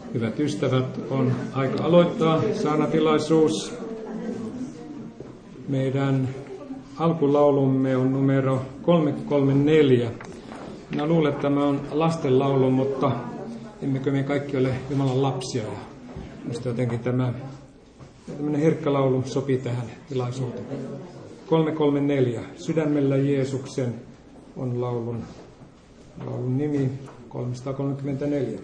Hyvät ystävät, on aika aloittaa saarnatilaisuus. Meidän alkulaulumme on numero 334. Minä luulen, että tämä on lastenlaulu, mutta emmekö me kaikki ole Jumalan lapsia. Ja minusta jotenkin tämmöinen herkkä laulu sopii tähän tilaisuuteen. 334. Sydämellä Jeesuksen on laulun nimi 334.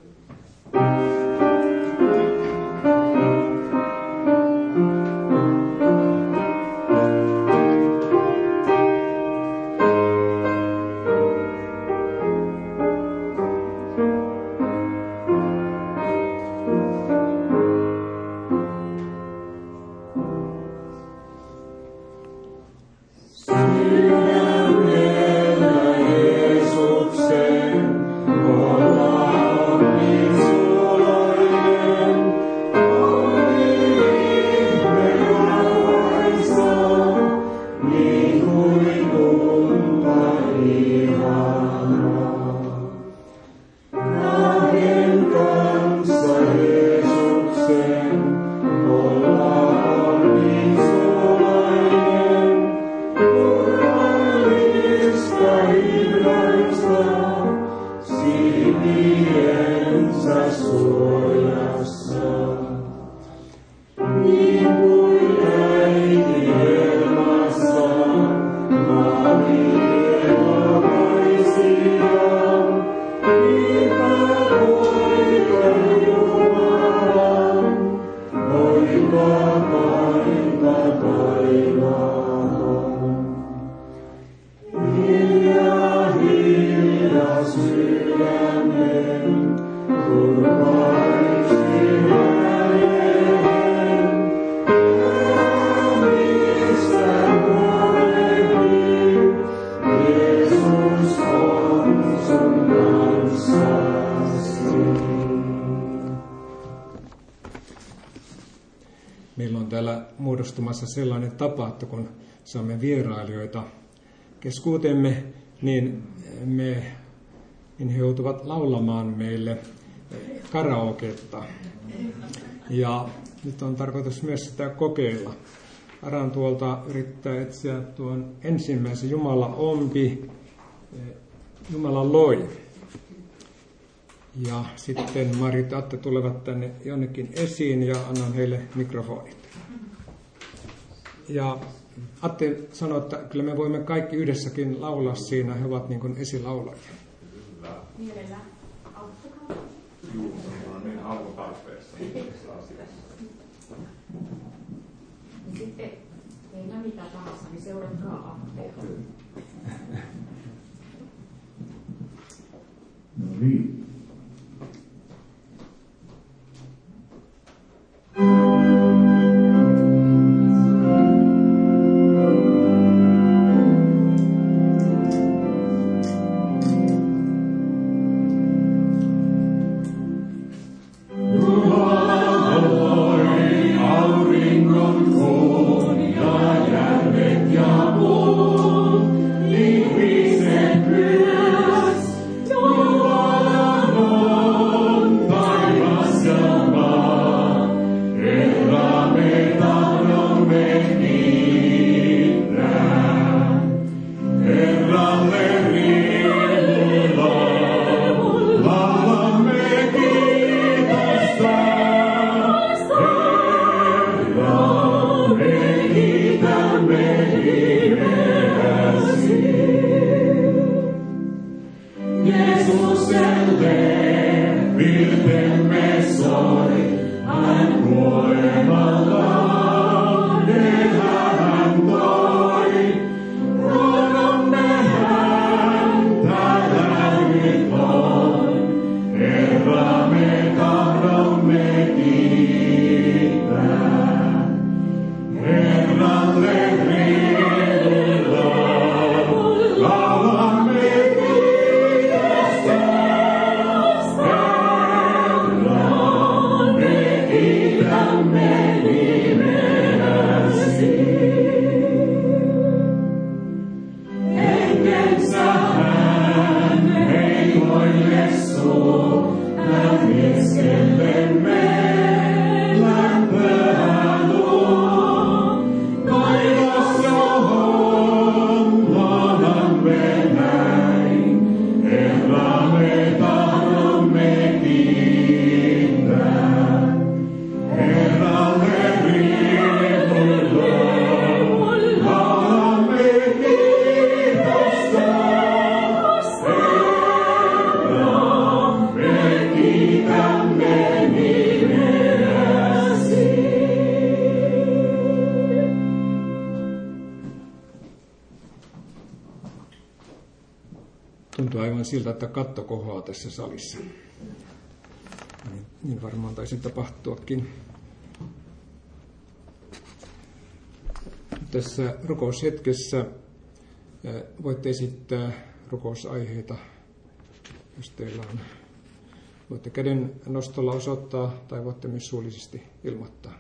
Meillä on täällä muodostumassa sellainen tapa, että kun saamme vierailijoita keskuutemme, niin he joutuvat laulamaan meille karaoketta. Ja nyt on tarkoitus myös sitä kokeilla. Aran tuolta yrittää etsiä tuon ensimmäisen Jumala ompi, Jumala loi. Ja sitten Marit ja Atte tulevat tänne jonnekin esiin ja annan heille mikrofonit. Ja Atte sanoi, että kyllä me voimme kaikki yhdessäkin laulaa siinä. He ovat niin kuin esilaulajia. Mielellään auttakaa. Juu, on niin alkutarpeessa. Sitten teillä mitä tahansa, niin seuratkaa Attea. No niin. Amen. Tuntuu aivan siltä, että katto kohoaa tässä salissa. Niin varmaan taisi tapahtuakin. Tässä rukoushetkessä voitte esittää rukousaiheita, jos teillä on. Voitte käden nostolla osoittaa tai voitte myös suullisesti ilmoittaa.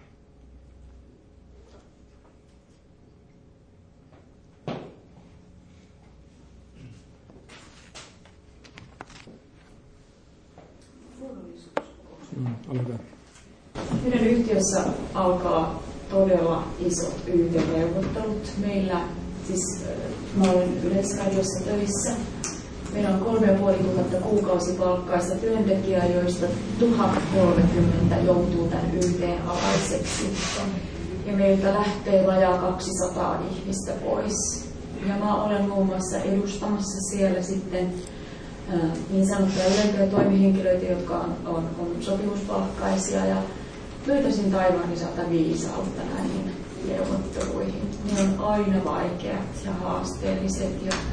Ole hyvä. Meidän yhtiössä alkaa todella isot YT-neuvottelut. Meillä, siis mä olen Yleisradiossa töissä. Meillä on 3500 kuukausipalkkaista työntekijää, joista 1030 joutuu tämän YT:n alaiseksi. Ja meiltä lähtee vajaa 200 ihmistä pois. Ja mä olen muun muassa edustamassa siellä sitten niin sanottuja ylempiä toimihenkilöitä, jotka on sopimuspalkkaisia, ja pyytäisin taivaan viisautta näihin neuvotteluihin. Ne on aina vaikeat ja haasteelliset,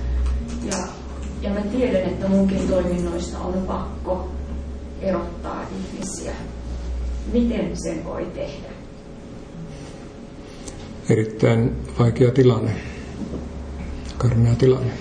ja mä tiedän, että munkin toiminnoista on pakko erottaa ihmisiä. Miten sen voi tehdä? Erittäin vaikea tilanne, karmea tilanne.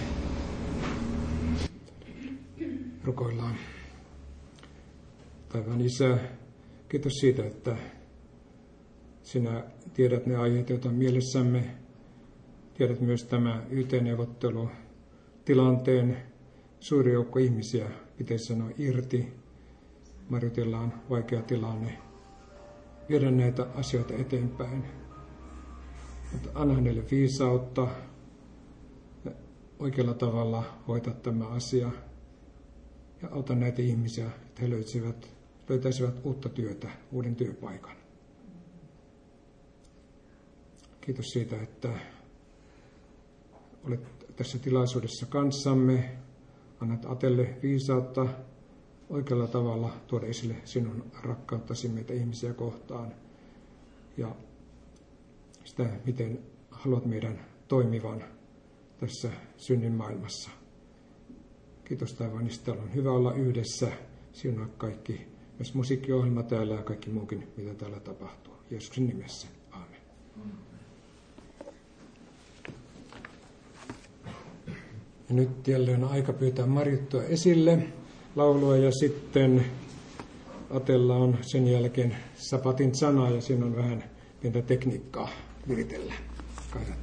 Rukoillaan. Taivaan Isä, kiitos siitä, että sinä tiedät ne aiheet, joita on mielessämme. Tiedät myös tämä YT-neuvottelu tilanteen. Suuri joukko ihmisiä pitäisi sanoa irti. Marjutilla on vaikea tilanne. Viedä näitä asioita eteenpäin. Mutta anna hänelle viisautta oikealla tavalla hoitaa tämä asia. Ja auta näitä ihmisiä, että he löytäisivät uutta työtä, uuden työpaikan. Kiitos siitä, että olet tässä tilaisuudessa kanssamme. Annat Atelle viisautta oikealla tavalla tuoda esille sinun rakkauttasi meitä ihmisiä kohtaan. Ja sitä, miten haluat meidän toimivan tässä synnin maailmassa. Kiitos taivaan, että on hyvä olla yhdessä. Siunaa kaikki, myös musiikkiohjelma täällä ja kaikki muukin, mitä täällä tapahtuu. Jeesuksen nimessä. Aamen. Ja nyt jälleen on aika pyytää Marjuttua esille laulua, ja sitten Atella on sen jälkeen Sapatin sana, ja siinä on vähän pientä tekniikkaa viritellä. Kaidat.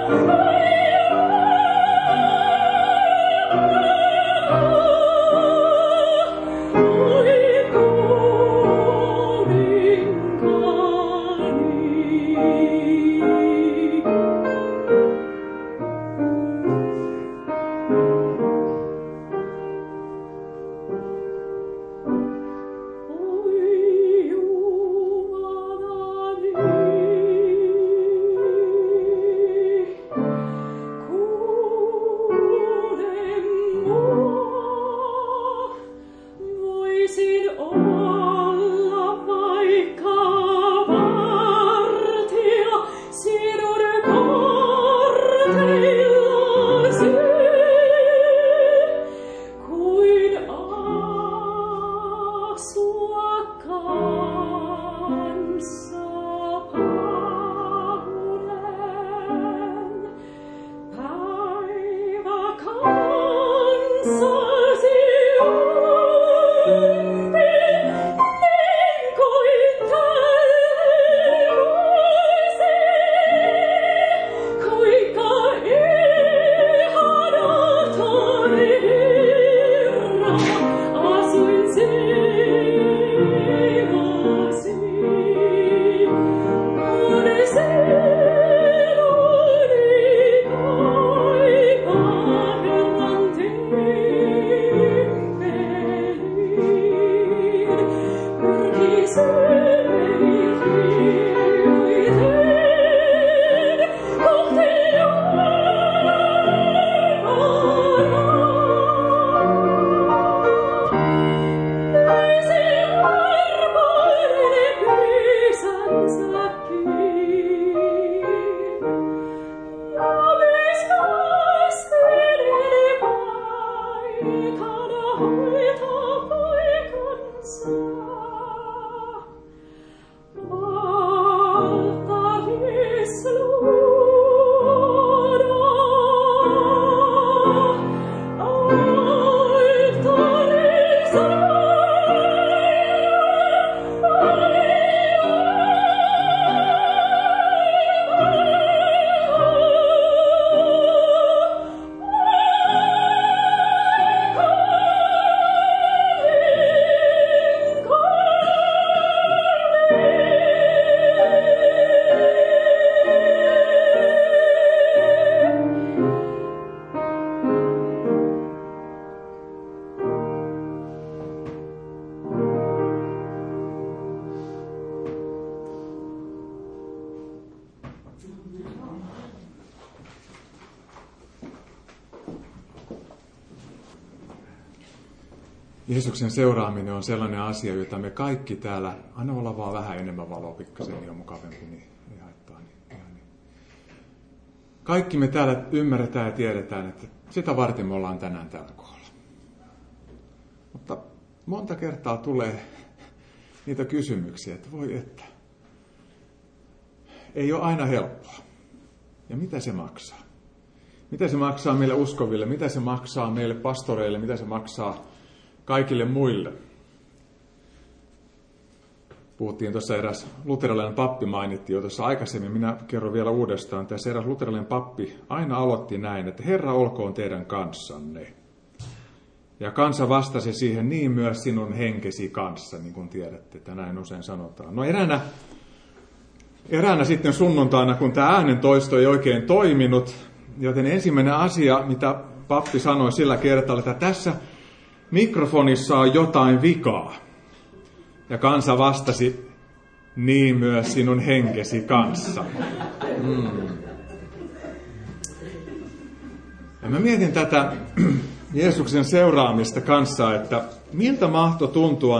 Jeesuksen seuraaminen on sellainen asia, jota me kaikki täällä, aina olla vaan vähän enemmän valoa, pikkasen niin on mukavampi, niin ei haittaa. Niin. Kaikki me täällä ymmärretään ja tiedetään, että sitä varten me ollaan tänään täällä kohdalla. Mutta monta kertaa tulee niitä kysymyksiä, että voi että. Ei ole aina helppoa. Ja mitä se maksaa? Mitä se maksaa meille uskoville? Mitä se maksaa meille pastoreille? Mitä se maksaa kaikille muille? Puhuttiin tuossa eräs luterilainen pappi mainittiin jo tuossa aikaisemmin. Minä kerron vielä uudestaan. Tässä eräs luterilainen pappi aina aloitti näin, että Herra olkoon teidän kanssanne. Ja kansa vastasi siihen, niin myös sinun henkesi kanssa, niin kuin tiedätte, että näin usein sanotaan. No eräänä sitten sunnuntaina, kun tämä äänentoisto ei oikein toiminut, joten ensimmäinen asia, mitä pappi sanoi sillä kertaa, että tässä mikrofonissa on jotain vikaa. Ja kansa vastasi, niin myös sinun henkesi kanssa. Ja mä mietin tätä Jeesuksen seuraamista kanssa, että miltä mahtoi tuntua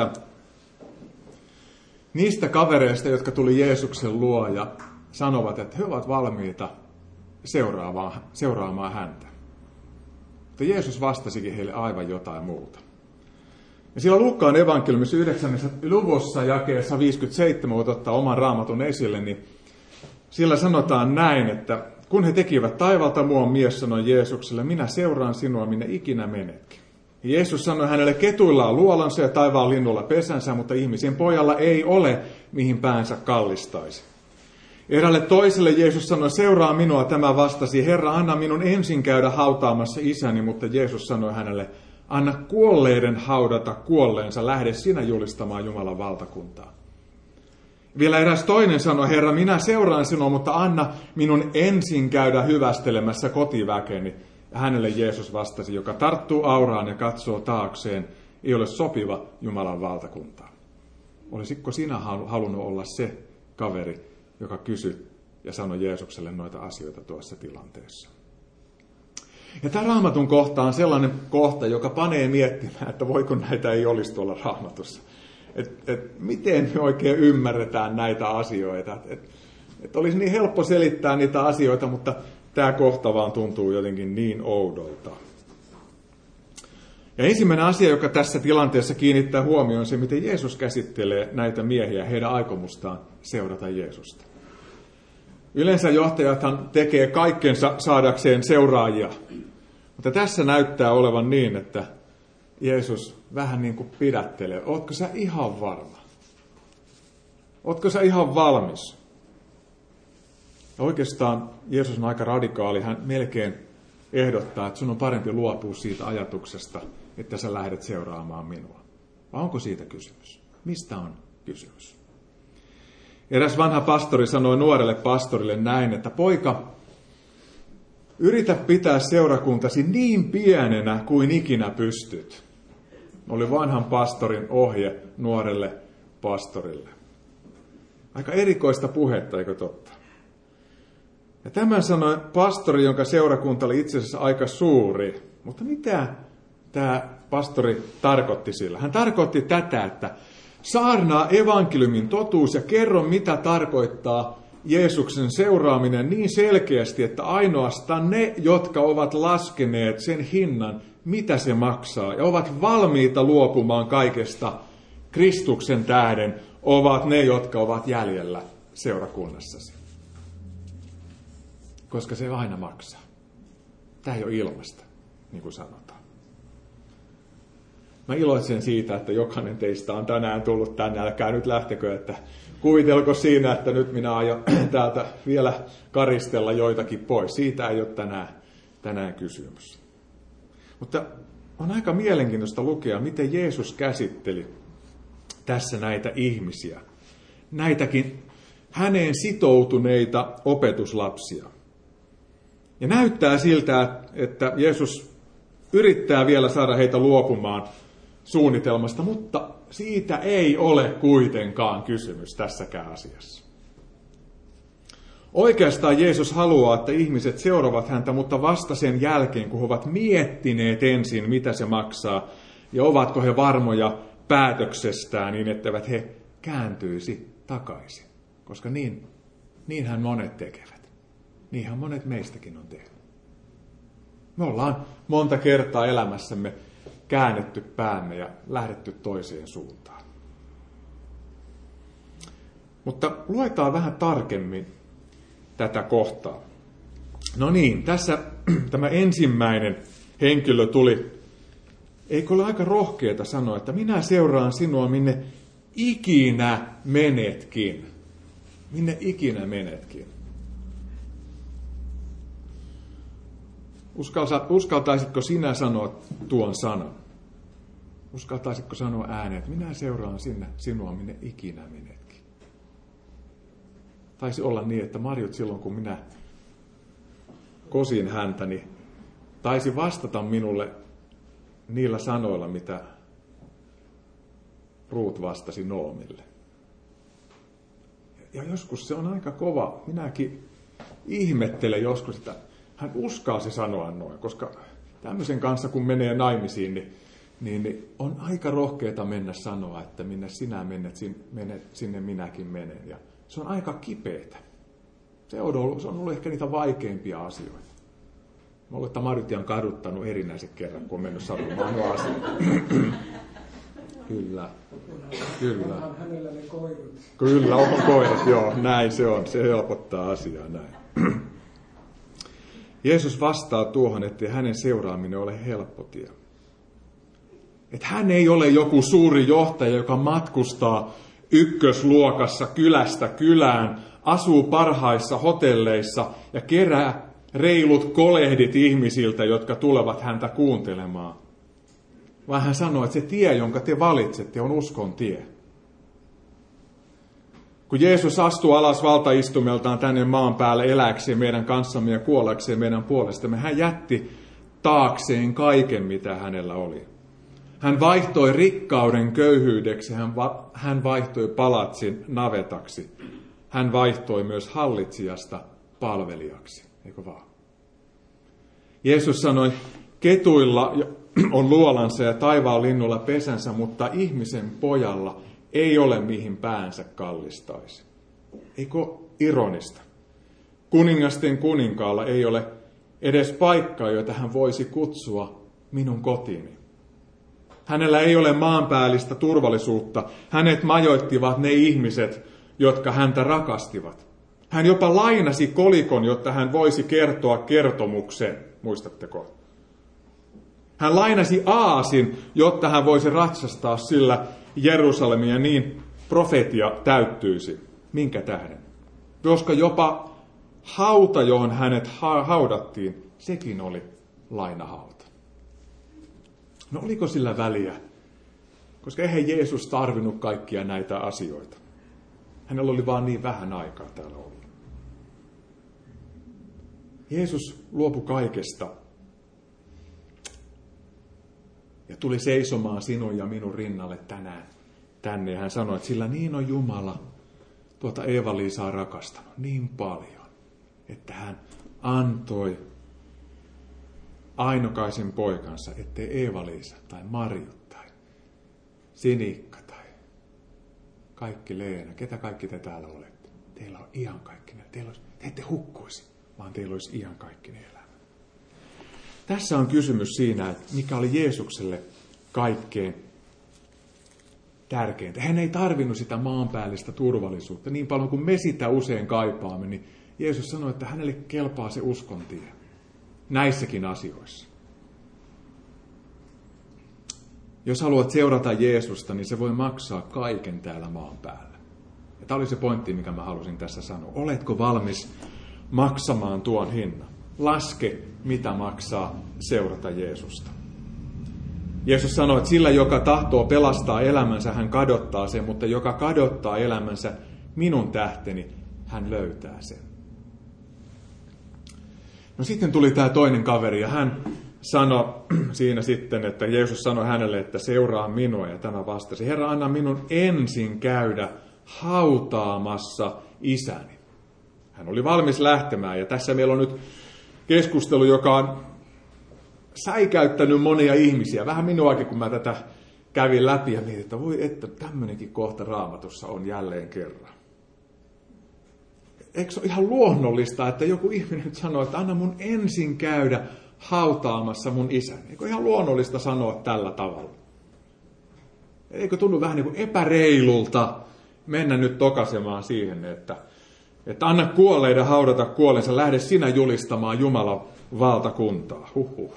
niistä kavereista, jotka tuli Jeesuksen luo ja sanovat, että he ovat valmiita seuraamaan häntä. Mutta Jeesus vastasikin heille aivan jotain muuta. Ja siellä Luukkaan evankeliumissa 9. luvussa jakeessa 57, voit ottaa oman raamatun esille, niin sillä sanotaan näin, että kun he tekivät taivalta muun mies sanoi Jeesukselle, minä seuraan sinua, minne ikinä menetkin. Ja Jeesus sanoi hänelle, ketuilla on luolansa ja taivaan linnulla pesänsä, mutta ihmisen pojalla ei ole, mihin päänsä kallistaisi. Eräälle toiselle Jeesus sanoi, seuraa minua, tämä vastasi, Herra, anna minun ensin käydä hautaamassa isäni, mutta Jeesus sanoi hänelle, anna kuolleiden haudata kuolleensa, lähde sinä julistamaan Jumalan valtakuntaa. Vielä eräs toinen sanoi, Herra, minä seuraan sinua, mutta anna minun ensin käydä hyvästelemässä kotiväkeni. Ja hänelle Jeesus vastasi, joka tarttuu auraan ja katsoo taakseen, ei ole sopiva Jumalan valtakuntaan. Olisitko sinä halunnut olla se kaveri, joka kysyi ja sanoi Jeesukselle noita asioita tuossa tilanteessa? Ja tämä Raamatun kohta on sellainen kohta, joka panee miettimään, että voiko näitä ei olisi tuolla Raamatussa. Miten me oikein ymmärretään näitä asioita. Olisi niin helppo selittää niitä asioita, mutta tämä kohta vaan tuntuu jotenkin niin oudolta. Ja ensimmäinen asia, joka tässä tilanteessa kiinnittää huomioon, on se, miten Jeesus käsittelee näitä miehiä, heidän aikomustaan seurata Jeesusta. Yleensä johtajathan tekee kaikkensa saadakseen seuraajia, mutta tässä näyttää olevan niin, että Jeesus vähän niin kuin pidättelee. Ootko sä ihan varma? Ootko sä ihan valmis? Ja oikeastaan Jeesus on aika radikaali. Hän melkein ehdottaa, että sun on parempi luopua siitä ajatuksesta, että sä lähdet seuraamaan minua. Vai onko siitä kysymys? Mistä on kysymys? Eräs vanha pastori sanoi nuorelle pastorille näin, että poika, yritä pitää seurakuntasi niin pienenä kuin ikinä pystyt. Oli vanhan pastorin ohje nuorelle pastorille. Aika erikoista puhetta, eikö totta? Ja tämän sanoi pastori, jonka seurakunta oli itse asiassa aika suuri. Mutta mitä tämä pastori tarkoitti sillä? Hän tarkoitti tätä, että saarnaa evankeliumin totuus ja kerro, mitä tarkoittaa Jeesuksen seuraaminen niin selkeästi, että ainoastaan ne, jotka ovat laskeneet sen hinnan, mitä se maksaa, ja ovat valmiita luopumaan kaikesta Kristuksen tähden, ovat ne, jotka ovat jäljellä seurakunnassasi. Koska se aina maksaa. Tämä ei ole ilmasta, niin kuin sanotaan. Mä iloitsen siitä, että jokainen teistä on tänään tullut tänne. Älkää nyt lähtekö, että kuvitelko siinä, että nyt minä aion täältä vielä karistella joitakin pois. Siitä ei ole tänään kysymys. Mutta on aika mielenkiintoista lukea, miten Jeesus käsitteli tässä näitä ihmisiä. Näitäkin häneen sitoutuneita opetuslapsia. Ja näyttää siltä, että Jeesus yrittää vielä saada heitä luopumaan suunnitelmasta, mutta siitä ei ole kuitenkaan kysymys tässäkään asiassa. Oikeastaan Jeesus haluaa, että ihmiset seuraavat häntä, mutta vasta sen jälkeen, kun he ovat miettineet ensin, mitä se maksaa, ja ovatko he varmoja päätöksestään, niin etteivät he kääntyisi takaisin. Koska niinhän monet tekevät. Niinhän monet meistäkin on tehnyt. Me ollaan monta kertaa elämässämme käännetty päämme ja lähdetty toiseen suuntaan. Mutta luetaan vähän tarkemmin tätä kohtaa. No niin, tässä tämä ensimmäinen henkilö tuli. Eikö ole aika rohkeata sanoa, että minä seuraan sinua minne ikinä menetkin. Minne ikinä menetkin. Uskaltaisitko sinä sanoa tuon sanan? Uskaltaisitko sanoa ääneen, että minä seuraan sinua minne ikinä menetkin? Taisi olla niin, että Marjut silloin kun minä kosin häntä, niin taisi vastata minulle niillä sanoilla, mitä Ruut vastasi Noomille. Ja joskus se on aika kova. Minäkin ihmettelen joskus, että hän uskalsi sanoa noin, koska tämmöisen kanssa kun menee naimisiin, niin on aika rohkeata mennä sanoa, että minne sinä menet, sinne minäkin menen. Ja se on aika kipeätä. Se on ollut ehkä niitä vaikeimpia asioita. Mä olen, että Marjutia on kaduttanut erinäisen kerran, kun on mennyt sanomaan nuo asiat. Kyllä. On hänellä ne koirat. Kyllä, on koirat, joo. Näin se on. Se helpottaa asiaa näin. Jeesus vastaa tuohon, että hänen seuraaminen ole helppo tie. Että hän ei ole joku suuri johtaja, joka matkustaa ykkösluokassa kylästä kylään asuu parhaissa hotelleissa ja kerää reilut kolehdit ihmisiltä, jotka tulevat häntä kuuntelemaan. Vaan hän sanoo, että se tie, jonka te valitsette, on uskon tie. Kun Jeesus astuu alas valtaistumeltaan tänne maan päälle eläkseen meidän kanssamme ja kuollakseen meidän puolestamme, hän jätti taakseen kaiken, mitä hänellä oli. Hän vaihtoi rikkauden köyhyydeksi, hän vaihtoi palatsin navetaksi. Hän vaihtoi myös hallitsijasta palvelijaksi, eikö vaan? Jeesus sanoi, ketuilla on luolansa ja taivaan linnulla pesänsä, mutta ihmisen pojalla ei ole mihin päänsä kallistaisi. Eikö ironista? Kuningasten kuninkaalla ei ole edes paikkaa, jota hän voisi kutsua minun kotiini. Hänellä ei ole maanpäällistä turvallisuutta. Hänet majoittivat ne ihmiset, jotka häntä rakastivat. Hän jopa lainasi kolikon, jotta hän voisi kertoa kertomuksen. Muistatteko? Hän lainasi aasin, jotta hän voisi ratsastaa sillä Jerusalemia, niin profeetia täyttyisi. Minkä tähden? Koska jopa hauta, johon hänet haudattiin, sekin oli lainahauta. No oliko sillä väliä? Koska eihän Jeesus tarvinnut kaikkia näitä asioita. Hänellä oli vaan niin vähän aikaa täällä olla. Jeesus luopui kaikesta ja tuli seisomaan sinun ja minun rinnalle tänään tänne. Ja hän sanoi, että sillä niin on Jumala tuota Eeva-Liisaa rakastanut niin paljon, että hän antoi ainokaisen poikansa, ettei Eeva-Liisa tai Marju tai Sinikka tai kaikki Leena, ketä kaikki te täällä olette. Teillä on ihan kaikki ne. Te ette hukkuisi, vaan teillä olisi ihan kaikki ne elämä. Tässä on kysymys siinä, että mikä oli Jeesukselle kaikkein tärkeintä. Hän ei tarvinnut sitä maanpäällistä turvallisuutta niin paljon kuin me sitä usein kaipaamme, niin Jeesus sanoi, että hänelle kelpaa se uskontie näissäkin asioissa. Jos haluat seurata Jeesusta, niin se voi maksaa kaiken täällä maan päällä. Ja tämä oli se pointti, mikä mä halusin tässä sanoa. Oletko valmis maksamaan tuon hinnan? Laske, mitä maksaa seurata Jeesusta. Jeesus sanoi, että sillä, joka tahtoo pelastaa elämänsä, hän kadottaa sen, mutta joka kadottaa elämänsä minun tähteni, hän löytää sen. No sitten tuli tämä toinen kaveri ja hän sanoi siinä sitten, että Jeesus sanoi hänelle, että seuraa minua, ja tämä vastasi, Herra, anna minun ensin käydä hautaamassa isäni. Hän oli valmis lähtemään ja tässä meillä on nyt keskustelu, joka on säikäyttänyt monia ihmisiä. Vähän minuakin, kun mä tätä kävin läpi ja mietin, että voi, että tämmöinenkin kohta Raamatussa on jälleen kerran. Eikö se ole ihan luonnollista, että joku ihminen nyt sanoo, että anna mun ensin käydä hautaamassa mun isäni? Eikö ihan luonnollista sanoa tällä tavalla? Eikö tunnu vähän niin kuin epäreilulta mennä nyt tokasemaan siihen, että anna kuolleiden haudata kuolensa, lähde sinä julistamaan Jumalan valtakuntaa. Huhhuh.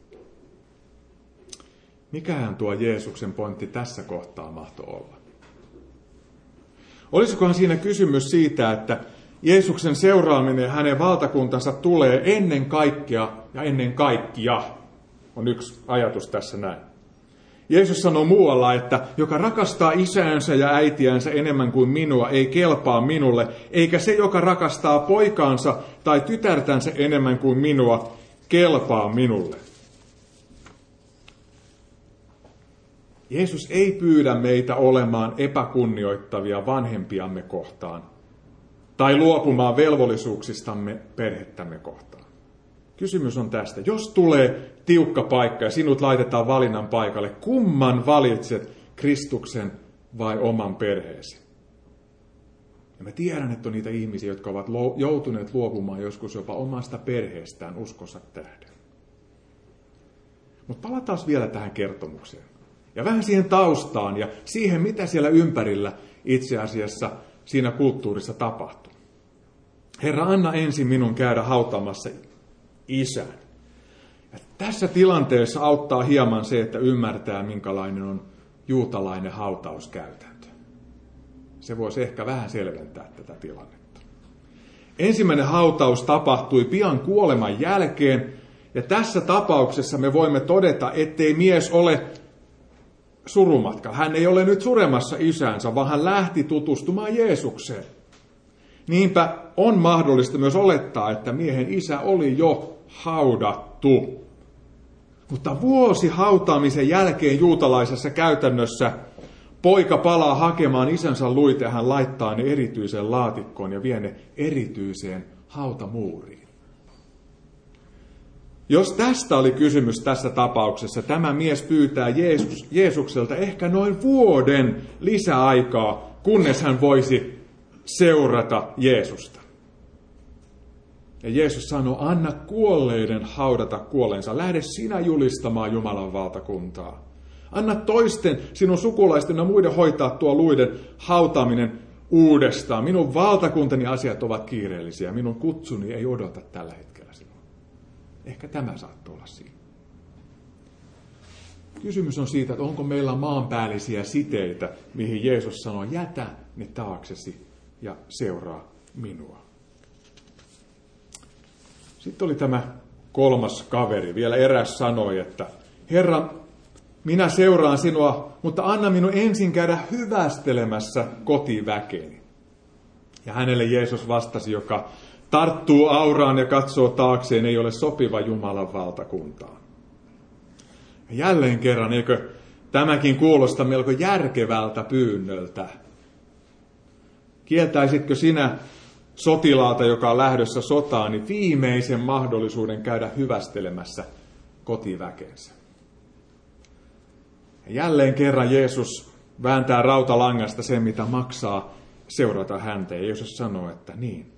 Mikähän tuo Jeesuksen pointti tässä kohtaa mahtoi olla? Olisikohan siinä kysymys siitä, että Jeesuksen seuraaminen ja hänen valtakuntansa tulee ennen kaikkea ja ennen kaikkia, on yksi ajatus tässä näin. Jeesus sanoo muualla, että joka rakastaa isäänsä ja äitiänsä enemmän kuin minua, ei kelpaa minulle, eikä se, joka rakastaa poikaansa tai tytärtänsä enemmän kuin minua, kelpaa minulle. Jeesus ei pyydä meitä olemaan epäkunnioittavia vanhempiamme kohtaan tai luopumaan velvollisuuksistamme perhettämme kohtaan. Kysymys on tästä. Jos tulee tiukka paikka ja sinut laitetaan valinnan paikalle, kumman valitset, Kristuksen vai oman perheesi? Ja mä tiedän, että on niitä ihmisiä, jotka ovat joutuneet luopumaan joskus jopa omasta perheestään uskonsa tähden. Mutta palataan vielä tähän kertomukseen. Ja vähän siihen taustaan ja siihen, mitä siellä ympärillä itse asiassa siinä kulttuurissa tapahtuu. Herra, anna ensin minun käydä hautaamassa isän. Ja tässä tilanteessa auttaa hieman se, että ymmärtää, minkälainen on juutalainen hautauskäytäntö. Se voisi ehkä vähän selventää tätä tilannetta. Ensimmäinen hautaus tapahtui pian kuoleman jälkeen, ja tässä tapauksessa me voimme todeta, ettei mies ole surumatkalla. Hän ei ole nyt suremassa isänsä, vaan hän lähti tutustumaan Jeesukseen. Niinpä on mahdollista myös olettaa, että miehen isä oli jo haudattu. Mutta vuosi hautaamisen jälkeen juutalaisessa käytännössä poika palaa hakemaan isänsä luita ja hän laittaa ne erityiseen laatikkoon ja vie ne erityiseen hautamuuriin. Jos tästä oli kysymys tässä tapauksessa, tämä mies pyytää Jeesukselta ehkä noin vuoden lisäaikaa, kunnes hän voisi seurata Jeesusta. Ja Jeesus sanoo, anna kuolleiden haudata kuolleensa, lähde sinä julistamaan Jumalan valtakuntaa. Anna toisten, sinun sukulaisten ja muiden hoitaa tuo luiden hautaaminen uudestaan. Minun valtakuntani asiat ovat kiireellisiä, minun kutsuni ei odota tällä hetkellä sinua. Ehkä tämä saattoi olla siinä. Kysymys on siitä, että onko meillä maanpäällisiä siteitä, mihin Jeesus sanoo, jätä ne taaksesi ja seuraa minua. Sitten oli tämä kolmas kaveri. Vielä eräs sanoi, että Herra, minä seuraan sinua, mutta anna minun ensin käydä hyvästelemässä kotiväkeeni. Ja hänelle Jeesus vastasi, joka tarttuu auraan ja katsoo taakseen, ei ole sopiva Jumalan valtakuntaan. Ja jälleen kerran, eikö tämäkin kuulosta melko järkevältä pyynnöltä? Kieltäisitkö sinä sotilaalta, joka on lähdössä sotaan, niin viimeisen mahdollisuuden käydä hyvästelemässä kotiväkeensä? Ja jälleen kerran Jeesus vääntää rautalangasta sen, mitä maksaa seurata häntä. Ja Jeesus sanoo, että niin.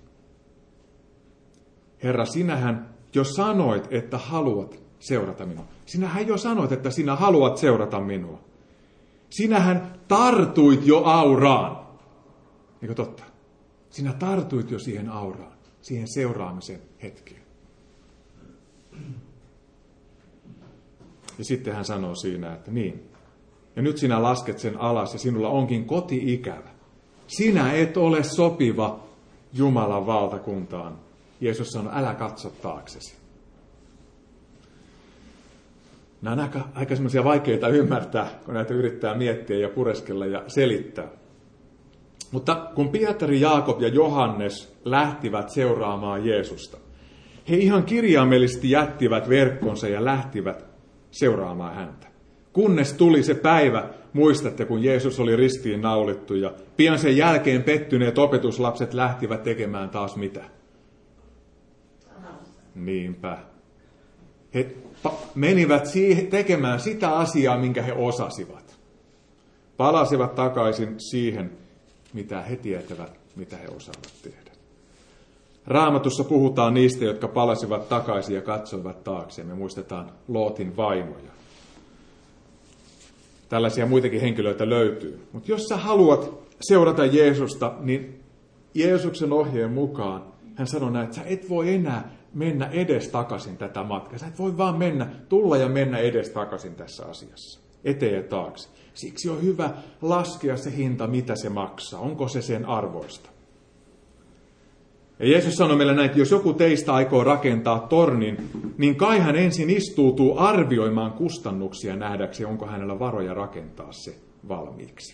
Herra, sinähän jo sanoit, että haluat seurata minua. Sinähän jo sanoit, että sinä haluat seurata minua. Sinähän tartuit jo auraan. Eikö totta? Sinä tartuit jo siihen auraan, siihen seuraamisen hetkeen. Ja sitten hän sanoo siinä, että niin. Ja nyt sinä lasket sen alas ja sinulla onkin koti-ikävä. Sinä et ole sopiva Jumalan valtakuntaan. Jeesus sanoi, älä katso taaksesi. Nämä on aika semmoisia vaikeita ymmärtää, kun näitä yrittää miettiä ja pureskella ja selittää. Mutta kun Pietari, Jaakob ja Johannes lähtivät seuraamaan Jeesusta, he ihan kirjaimellisesti jättivät verkkonsa ja lähtivät seuraamaan häntä. Kunnes tuli se päivä, muistatte, kun Jeesus oli ristiin naulittu ja pian sen jälkeen pettyneet opetuslapset lähtivät tekemään taas mitä? Niinpä. He menivät tekemään sitä asiaa, minkä he osasivat. Palasivat takaisin siihen, mitä he tietävät, mitä he osaavat tehdä. Raamatussa puhutaan niistä, jotka palasivat takaisin ja katsoivat taakse. Me muistetaan Lootin vaimoja. Tällaisia muitakin henkilöitä löytyy. Mutta jos sä haluat seurata Jeesusta, niin Jeesuksen ohjeen mukaan hän sanoi näin, että sä et voi enää mennä edestakaisin tätä matkaa. Sä et voi vaan tulla ja mennä edestakaisin tässä asiassa. Eteen ja taakse. Siksi on hyvä laskea se hinta, mitä se maksaa. Onko se sen arvoista? Ja Jeesus sanoi meille näin, että jos joku teistä aikoo rakentaa tornin, niin kai hän ensin istuutuu arvioimaan kustannuksia nähdäkseen, onko hänellä varoja rakentaa se valmiiksi.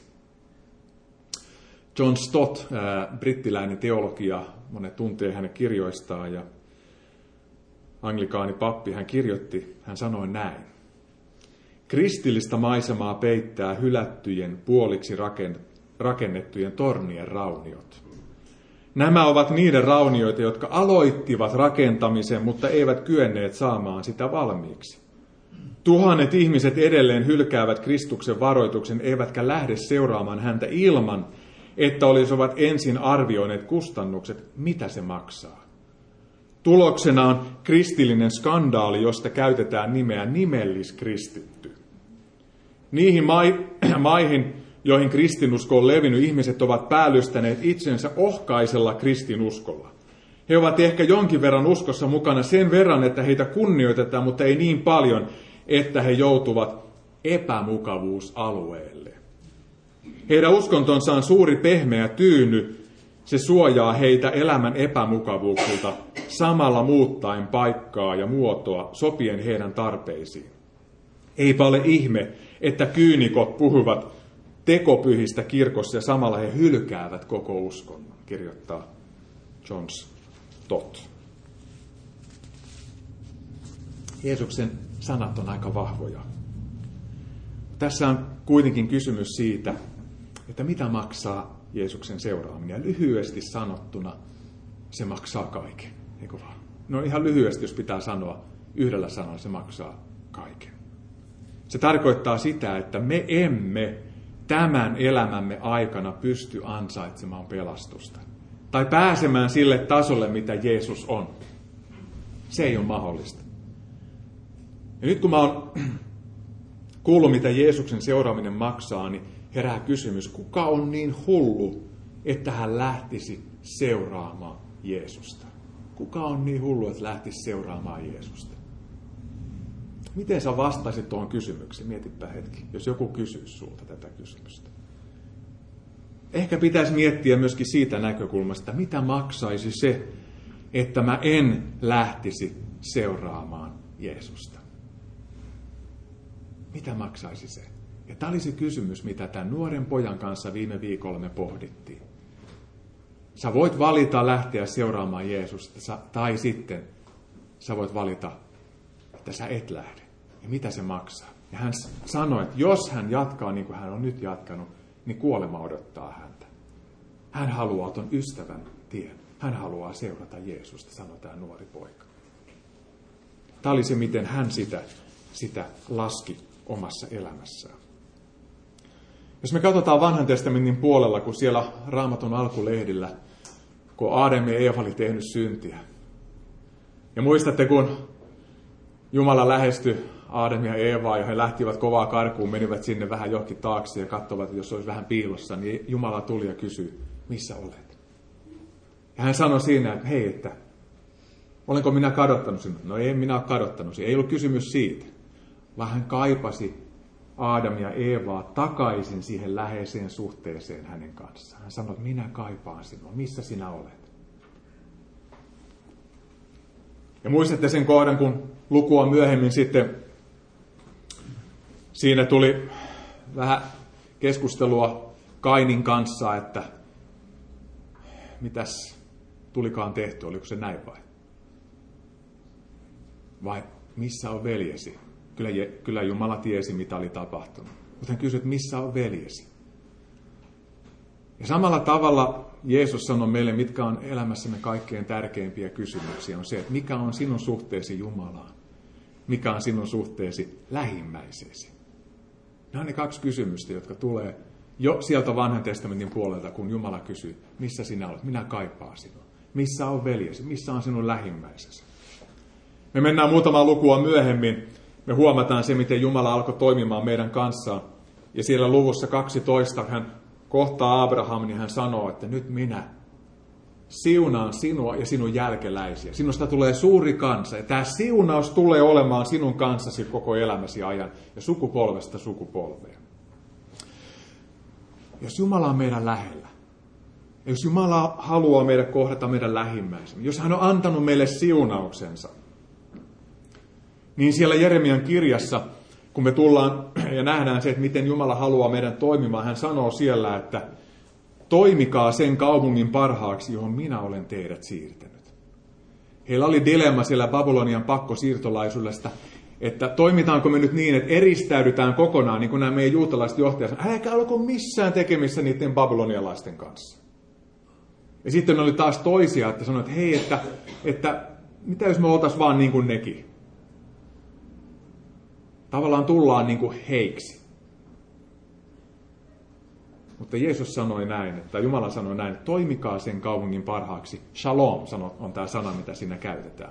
John Stott, brittiläinen teologia, monet tuntee hänen kirjoistaan ja anglikaanipappi, hän sanoi näin. Kristillistä maisemaa peittää hylättyjen puoliksi rakennettujen tornien rauniot. Nämä ovat niiden raunioita, jotka aloittivat rakentamisen, mutta eivät kyenneet saamaan sitä valmiiksi. Tuhannet ihmiset edelleen hylkäävät Kristuksen varoituksen, eivätkä lähde seuraamaan häntä ilman, että olisivat ensin arvioineet kustannukset, mitä se maksaa. Tuloksena on kristillinen skandaali, josta käytetään nimeä nimelliskristitty. Niihin maihin, joihin kristinusko on levinnyt, ihmiset ovat päällystäneet itsensä ohkaisella kristinuskolla. He ovat ehkä jonkin verran uskossa mukana sen verran, että heitä kunnioitetaan, mutta ei niin paljon, että he joutuvat epämukavuusalueelle. Heidän uskontonsa on suuri pehmeä tyyny, Se suojaa heitä elämän epämukavuuksilta, samalla muuttaen paikkaa ja muotoa sopien heidän tarpeisiin. Eipä ole ihme, että kyynikot puhuvat tekopyhistä kirkossa ja samalla he hylkäävät koko uskonnon, kirjoittaa John Stott. Jeesuksen sanat on aika vahvoja. Tässä on kuitenkin kysymys siitä, että mitä maksaa Jeesuksen seuraaminen. Ja lyhyesti sanottuna se maksaa kaiken. Eikö vaan? No ihan lyhyesti, jos pitää sanoa yhdellä sanalla, se maksaa kaiken. Se tarkoittaa sitä, että me emme tämän elämämme aikana pysty ansaitsemaan pelastusta. Tai pääsemään sille tasolle, mitä Jeesus on. Se ei ole mahdollista. Ja nyt kun mä oon kuullut, mitä Jeesuksen seuraaminen maksaa, niin herää kysymys, kuka on niin hullu, että hän lähtisi seuraamaan Jeesusta? Kuka on niin hullu, että lähtisi seuraamaan Jeesusta? Miten sä vastaisit tuohon kysymykseen? Mietipä hetki, jos joku kysyisi sulta tätä kysymystä. Ehkä pitäisi miettiä myöskin siitä näkökulmasta, mitä maksaisi se, että mä en lähtisi seuraamaan Jeesusta. Mitä maksaisi se? Ja tämä oli se kysymys, mitä tämän nuoren pojan kanssa viime viikolla me pohdittiin. Sä voit valita lähteä seuraamaan Jeesusta, tai sitten sä voit valita, että sä et lähde. Ja mitä se maksaa? Ja hän sanoi, että jos hän jatkaa niin kuin hän on nyt jatkanut, niin kuolema odottaa häntä. Hän haluaa ton ystävän tien. Hän haluaa seurata Jeesusta, sanoi tämä nuori poika. Tämä oli se, miten hän sitä laski omassa elämässään. Jos me katsotaan Vanhan testamentin puolella, kun siellä Raamatun alkulehdillä, kun Aadam ja Eeva oli tehnyt syntiä. Ja muistatte, kun Jumala lähestyi Aadam ja Eevaa ja he lähtivät kovaa karkuun, menivät sinne vähän johonkin taakse ja katsovat, että jos olisi vähän piilossa, niin Jumala tuli ja kysyi, missä olet? Ja hän sanoi siinä, että hei, että olenko minä kadottanut sinut? No ei minä ole kadottanut sinut. Ei ollut kysymys siitä, vaan hän kaipasi Aadam ja Eevaa takaisin siihen läheiseen suhteeseen hänen kanssaan. Hän sanoi, että minä kaipaan sinua. Missä sinä olet? Ja muistatte sen kohdan, kun lukua myöhemmin sitten siinä tuli vähän keskustelua Kainin kanssa, että mitäs tulikaan tehty, oliko se näin vai? Vai missä on veljesi? Kyllä Jumala tiesi, mitä oli tapahtunut. Mutta hän kysyi, että missä on veljesi? Ja samalla tavalla Jeesus sanoi meille, mitkä on elämässämme kaikkein tärkeimpiä kysymyksiä, on se, että mikä on sinun suhteesi Jumalaan? Mikä on sinun suhteesi lähimmäiseesi? Nämä on ne kaksi kysymystä, jotka tulee jo sieltä Vanhan testamentin puolelta, kun Jumala kysyy, missä sinä olet? Minä kaipaan sinua. Missä on veljesi? Missä on sinun lähimmäisesi? Me mennään muutamaa lukua myöhemmin. Me huomataan se, miten Jumala alkoi toimimaan meidän kanssaan. Ja siellä luvussa 12 hän kohtaa Abrahamin ja hän sanoo, että nyt minä siunaan sinua ja sinun jälkeläisiä. Sinusta tulee suuri kansa. Ja tämä siunaus tulee olemaan sinun kanssasi koko elämäsi ajan ja sukupolvesta sukupolveen. Jos Jumala on meidän lähellä, ja jos Jumala haluaa meidät kohdata meidän lähimmäisemme, jos hän on antanut meille siunauksensa, niin siellä Jeremian kirjassa, kun me tullaan ja nähdään se, että miten Jumala haluaa meidän toimimaan, hän sanoo siellä, että toimikaa sen kaupungin parhaaksi, johon minä olen teidät siirtänyt. Heillä oli dilemma siellä Babylonian pakkosiirtolaisuudesta, että toimitaanko me nyt niin, että eristäydytään kokonaan, niin kuin nämä meidän juutalaiset johtajat sanovat, älkää olko missään tekemissä niiden babylonialaisten kanssa. Ja sitten oli taas toisia, että sanoivat, että hei, että mitä jos me oltaisiin vaan niin kuin nekin. Tavallaan tullaan niin kuin heiksi. Mutta Jeesus sanoi näin, että Jumala sanoi näin, että toimikaa sen kaupungin parhaaksi. Shalom on tämä sana, mitä siinä käytetään.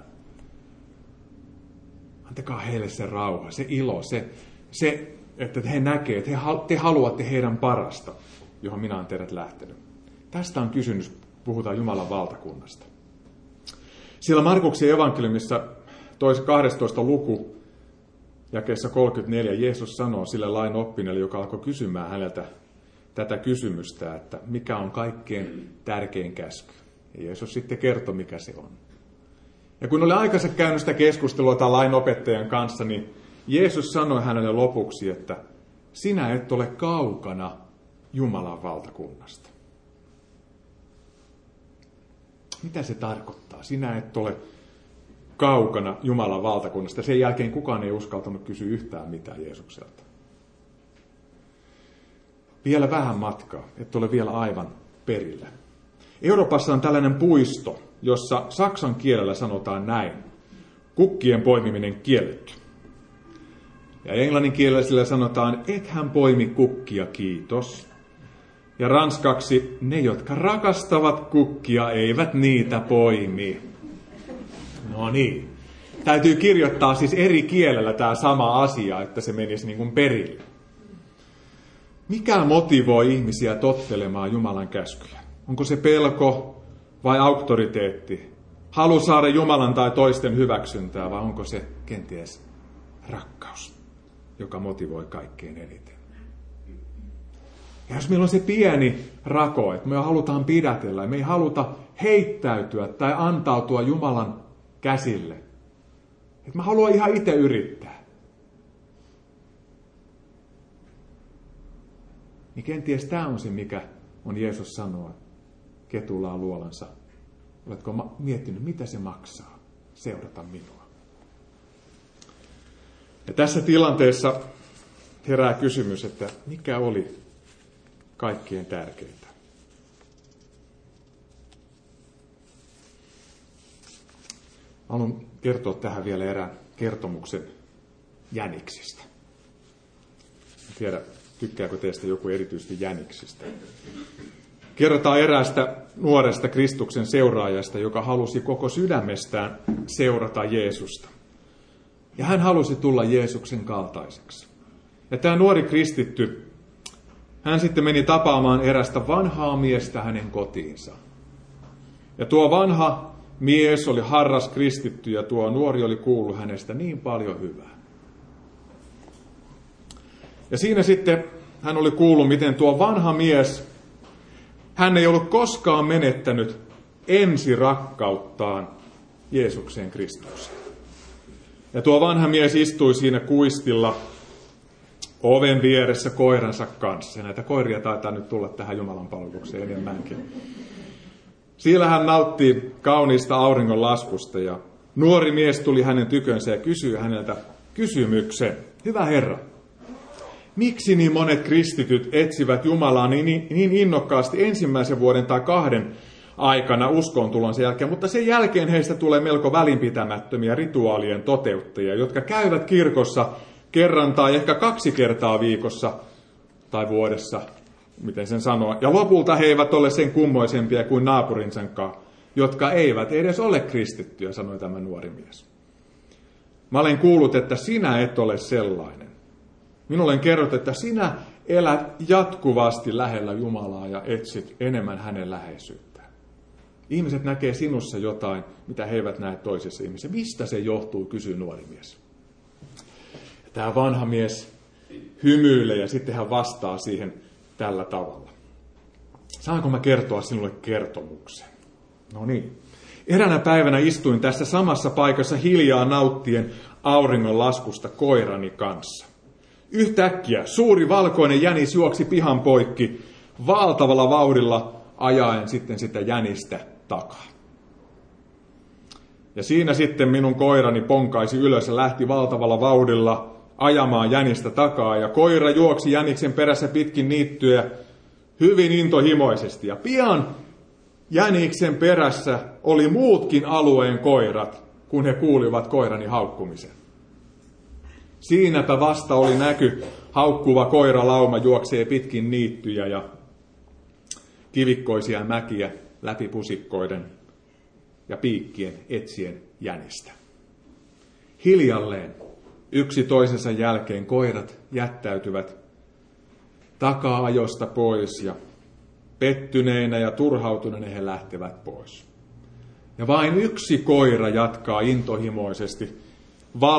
Antakaa heille se rauha, se ilo, se että he näkee, että te haluatte heidän parasta, johon minä olen teidät lähtenyt. Tästä on kysymys, puhutaan Jumalan valtakunnasta. Siellä Markuksen evankeliumissa 12. luku, jakeessa 34, Jeesus sanoo sille lain oppineelle, joka alkoi kysymään häneltä tätä kysymystä, että mikä on kaikkein tärkein käsky. Ja Jeesus sitten kertoi, mikä se on. Ja kun oli aikansa käynyt sitä keskustelua tämän lainopettajan kanssa, niin Jeesus sanoi hänelle lopuksi, että sinä et ole kaukana Jumalan valtakunnasta. Mitä se tarkoittaa? Sinä et ole kaukana Jumalan valtakunnasta. Sen jälkeen kukaan ei uskaltanut kysyä yhtään mitään Jeesukselta. Vielä vähän matkaa, et ole vielä aivan perillä. Euroopassa on tällainen puisto, jossa saksan kielellä sanotaan näin. Kukkien poimiminen kielletty. Ja englannin kielellä sillä sanotaan, et hän poimi kukkia, kiitos. Ja ranskaksi, ne jotka rakastavat kukkia, eivät niitä poimi. No niin. Täytyy kirjoittaa siis eri kielellä tämä sama asia, että se menisi niin kuin perille. Mikä motivoi ihmisiä tottelemaan Jumalan käskyjä? Onko se pelko vai auktoriteetti? Halu saada Jumalan tai toisten hyväksyntää, vai onko se kenties rakkaus, joka motivoi kaikkein eniten? Ja jos meillä on se pieni rako, että me halutaan pidätellä ja me ei haluta heittäytyä tai antautua Jumalan käsille, että mä haluan ihan itse yrittää, niin kenties tämä on se, mikä on Jeesus sanoa, ketulaa luolansa. Oletko miettinyt, mitä se maksaa seurata minua? Ja tässä tilanteessa herää kysymys, että mikä oli kaikkein tärkeintä? Haluan kertoa tähän vielä erään kertomuksen jäniksistä. En tiedä, tykkääkö teistä joku erityisesti jäniksistä. Kerrotaan eräästä nuoresta Kristuksen seuraajasta, joka halusi koko sydämestään seurata Jeesusta. Ja hän halusi tulla Jeesuksen kaltaiseksi. Ja tämä nuori kristitty, hän sitten meni tapaamaan erästä vanhaa miestä hänen kotiinsa. Ja tuo vanha mies oli harras kristitty ja tuo nuori oli kuullut hänestä niin paljon hyvää. Ja siinä sitten hän oli kuullut, miten tuo vanha mies, hän ei ollut koskaan menettänyt ensirakkauttaan Jeesukseen Kristukseen. Ja tuo vanha mies istui siinä kuistilla oven vieressä koiransa kanssa. Ja näitä koiria taitaa nyt tulla tähän Jumalan palvelukseen enemmänkin. Siellä hän nautti kauniista auringonlaskusta ja nuori mies tuli hänen tykönsä ja kysyi häneltä kysymyksen. Hyvä Herra, miksi niin monet kristityt etsivät Jumalaa niin innokkaasti ensimmäisen vuoden tai 2 aikana uskontulonsa jälkeen, mutta sen jälkeen heistä tulee melko välinpitämättömiä rituaalien toteuttajia, jotka käyvät kirkossa kerran tai ehkä 2 kertaa viikossa tai vuodessa, miten sen sanoo. Ja lopulta he eivät ole sen kummoisempia kuin naapurinsakaan, jotka eivät edes ole kristittyjä, sanoi tämä nuori mies. Mä olen kuullut, että sinä et ole sellainen. Minulle on kerrottu, että sinä elät jatkuvasti lähellä Jumalaa ja etsit enemmän hänen läheisyyttään. Ihmiset näkee sinussa jotain, mitä he eivät näe toisessa ihmisessä. Mistä se johtuu, kysyy nuori mies. Tämä vanha mies hymyilee ja sitten hän vastaa siihen tällä tavalla. Saanko mä kertoa sinulle kertomuksen? No niin. Eräänä päivänä istuin tässä samassa paikassa hiljaa nauttien auringon laskusta koirani kanssa. Yhtäkkiä suuri valkoinen jänis juoksi pihan poikki valtavalla vauhdilla ajaen sitten sitä jänistä takaa. Ja siinä sitten minun koirani ponkaisi ylös ja lähti valtavalla vauhdilla ajamaan jänistä takaa. Ja koira juoksi jäniksen perässä pitkin niittyä hyvin intohimoisesti. Ja pian jäniksen perässä oli muutkin alueen koirat, kun he kuulivat koirani haukkumisen. Siinäpä vasta oli näky, haukkuva koiralauma juoksee pitkin niittyjä ja kivikkoisia mäkiä läpi pusikkoiden ja piikkien etsien jänistä. Hiljalleen yksi toisensa jälkeen koirat jättäytyvät taka-ajosta pois ja pettyneinä ja turhautuneina he lähtevät pois. Ja vain yksi koira jatkaa intohimoisesti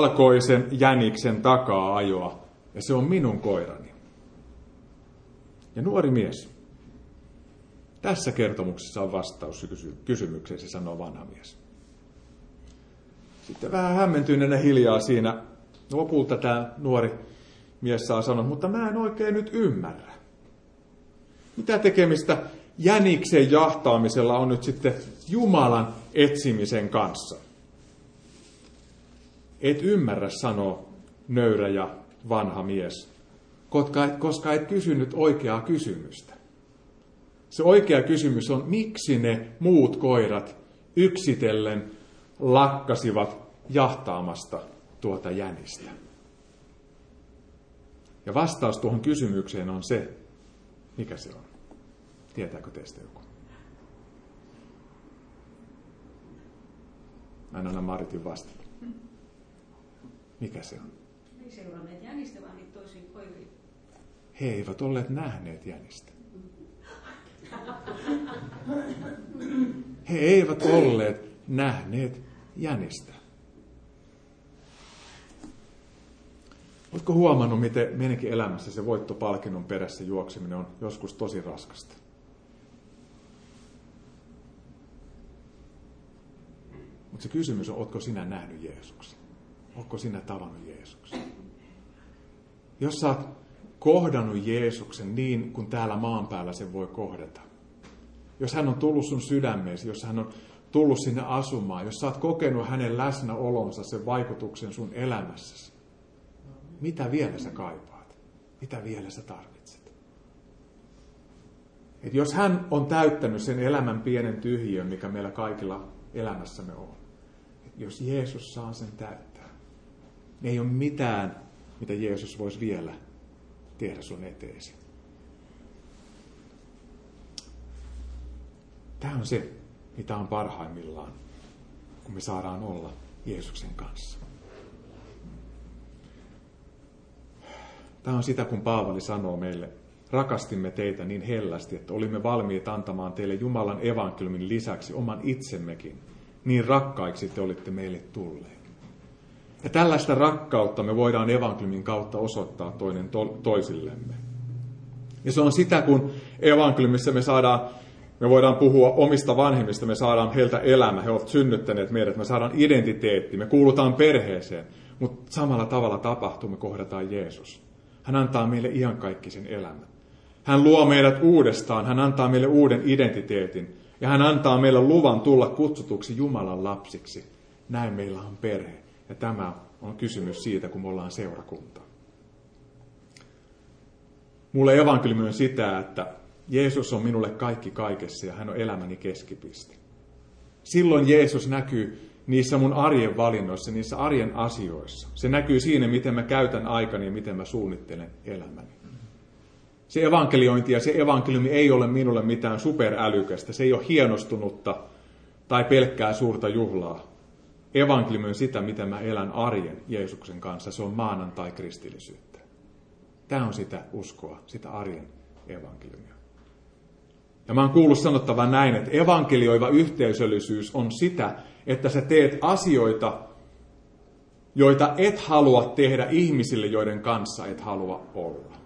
valkoisen jäniksen takaa ajoa, ja se on minun koirani. Ja nuori mies. Tässä kertomuksessa on vastaus kysymykseen, se sanoo vanha mies. Sitten vähän hämmentyneenä hiljaa siinä lopulta tämä nuori mies saa sanoa, mutta mä en oikein nyt ymmärrä. Mitä tekemistä jäniksen jahtaamisella on nyt sitten Jumalan etsimisen kanssa? Et ymmärrä, sanoo nöyrä ja vanha mies, koska et kysynyt oikeaa kysymystä. Se oikea kysymys on, miksi ne muut koirat yksitellen lakkasivat jahtaamasta tuota jänistä. Ja vastaus tuohon kysymykseen on se, mikä se on. Tietääkö teistä joku? Mä en anna Maritin vastata. Mikä se on? Ei seuranneet jänistä, vaan niitä toisiin koiriin. He eivät olleet nähneet jänistä. He eivät olleet nähneet jänistä. Oletko huomannut, miten meidänkin elämässä se voittopalkinnon perässä juokseminen on joskus tosi raskasta? Mutta se kysymys on, oletko sinä nähnyt Jeesuksen? Oletko sinä tavannut Jeesuksen? Jos sä oot kohdannut Jeesuksen niin, kuin täällä maan päällä sen voi kohdata. Jos hän on tullut sun sydämeesi, jos hän on tullut sinne asumaan, jos sä oot kokenut hänen läsnäolonsa, sen vaikutuksen sun elämässäsi. Mitä vielä sä kaipaat? Mitä vielä sä tarvitset? Et jos hän on täyttänyt sen elämän pienen tyhjiön, mikä meillä kaikilla elämässämme on. Et jos Jeesus saa sen täyttää, niin ei ole mitään, mitä Jeesus voisi vielä tehdä sun eteesi. Tämä on se, mitä on parhaimmillaan, kun me saadaan olla Jeesuksen kanssa. Tämä on sitä, kun Paavali sanoo meille, rakastimme teitä niin hellästi, että olimme valmiit antamaan teille Jumalan evankeliumin lisäksi oman itsemmekin. Niin rakkaiksi te olitte meille tulleet. Ja tällaista rakkautta me voidaan evankeliumin kautta osoittaa toinen toisillemme. Ja se on sitä, kun evankeliumissa me voidaan puhua omista vanhemmista, me saadaan heiltä elämä, he ovat synnyttäneet meidät, me saadaan identiteetti, me kuulutaan perheeseen, mutta samalla tavalla tapahtuu, me kohdataan Jeesus. Hän antaa meille iankaikkisen elämän. Hän luo meidät uudestaan, hän antaa meille uuden identiteetin ja hän antaa meille luvan tulla kutsutuksi Jumalan lapsiksi. Näin meillä on perhe ja tämä on kysymys siitä, kun me ollaan seurakunta. Mulle evankeliumi on sitä, että Jeesus on minulle kaikki kaikessa ja hän on elämäni keskipiste. Silloin Jeesus näkyy niissä mun arjen valinnoissa, niissä arjen asioissa. Se näkyy siinä, miten mä käytän aikani ja miten mä suunnittelen elämäni. Se evankeliointi ja se evankeliumi ei ole minulle mitään superälykästä. Se ei ole hienostunutta tai pelkkää suurta juhlaa. Evankeliumi on sitä, miten mä elän arjen Jeesuksen kanssa. Se on maanantai-kristillisyyttä. Tämä on sitä uskoa, sitä arjen evankeliumia. Ja mä oon kuullut sanottavan näin, että evankelioiva yhteisöllisyys on sitä, että sä teet asioita, joita et halua tehdä ihmisille, joiden kanssa et halua olla.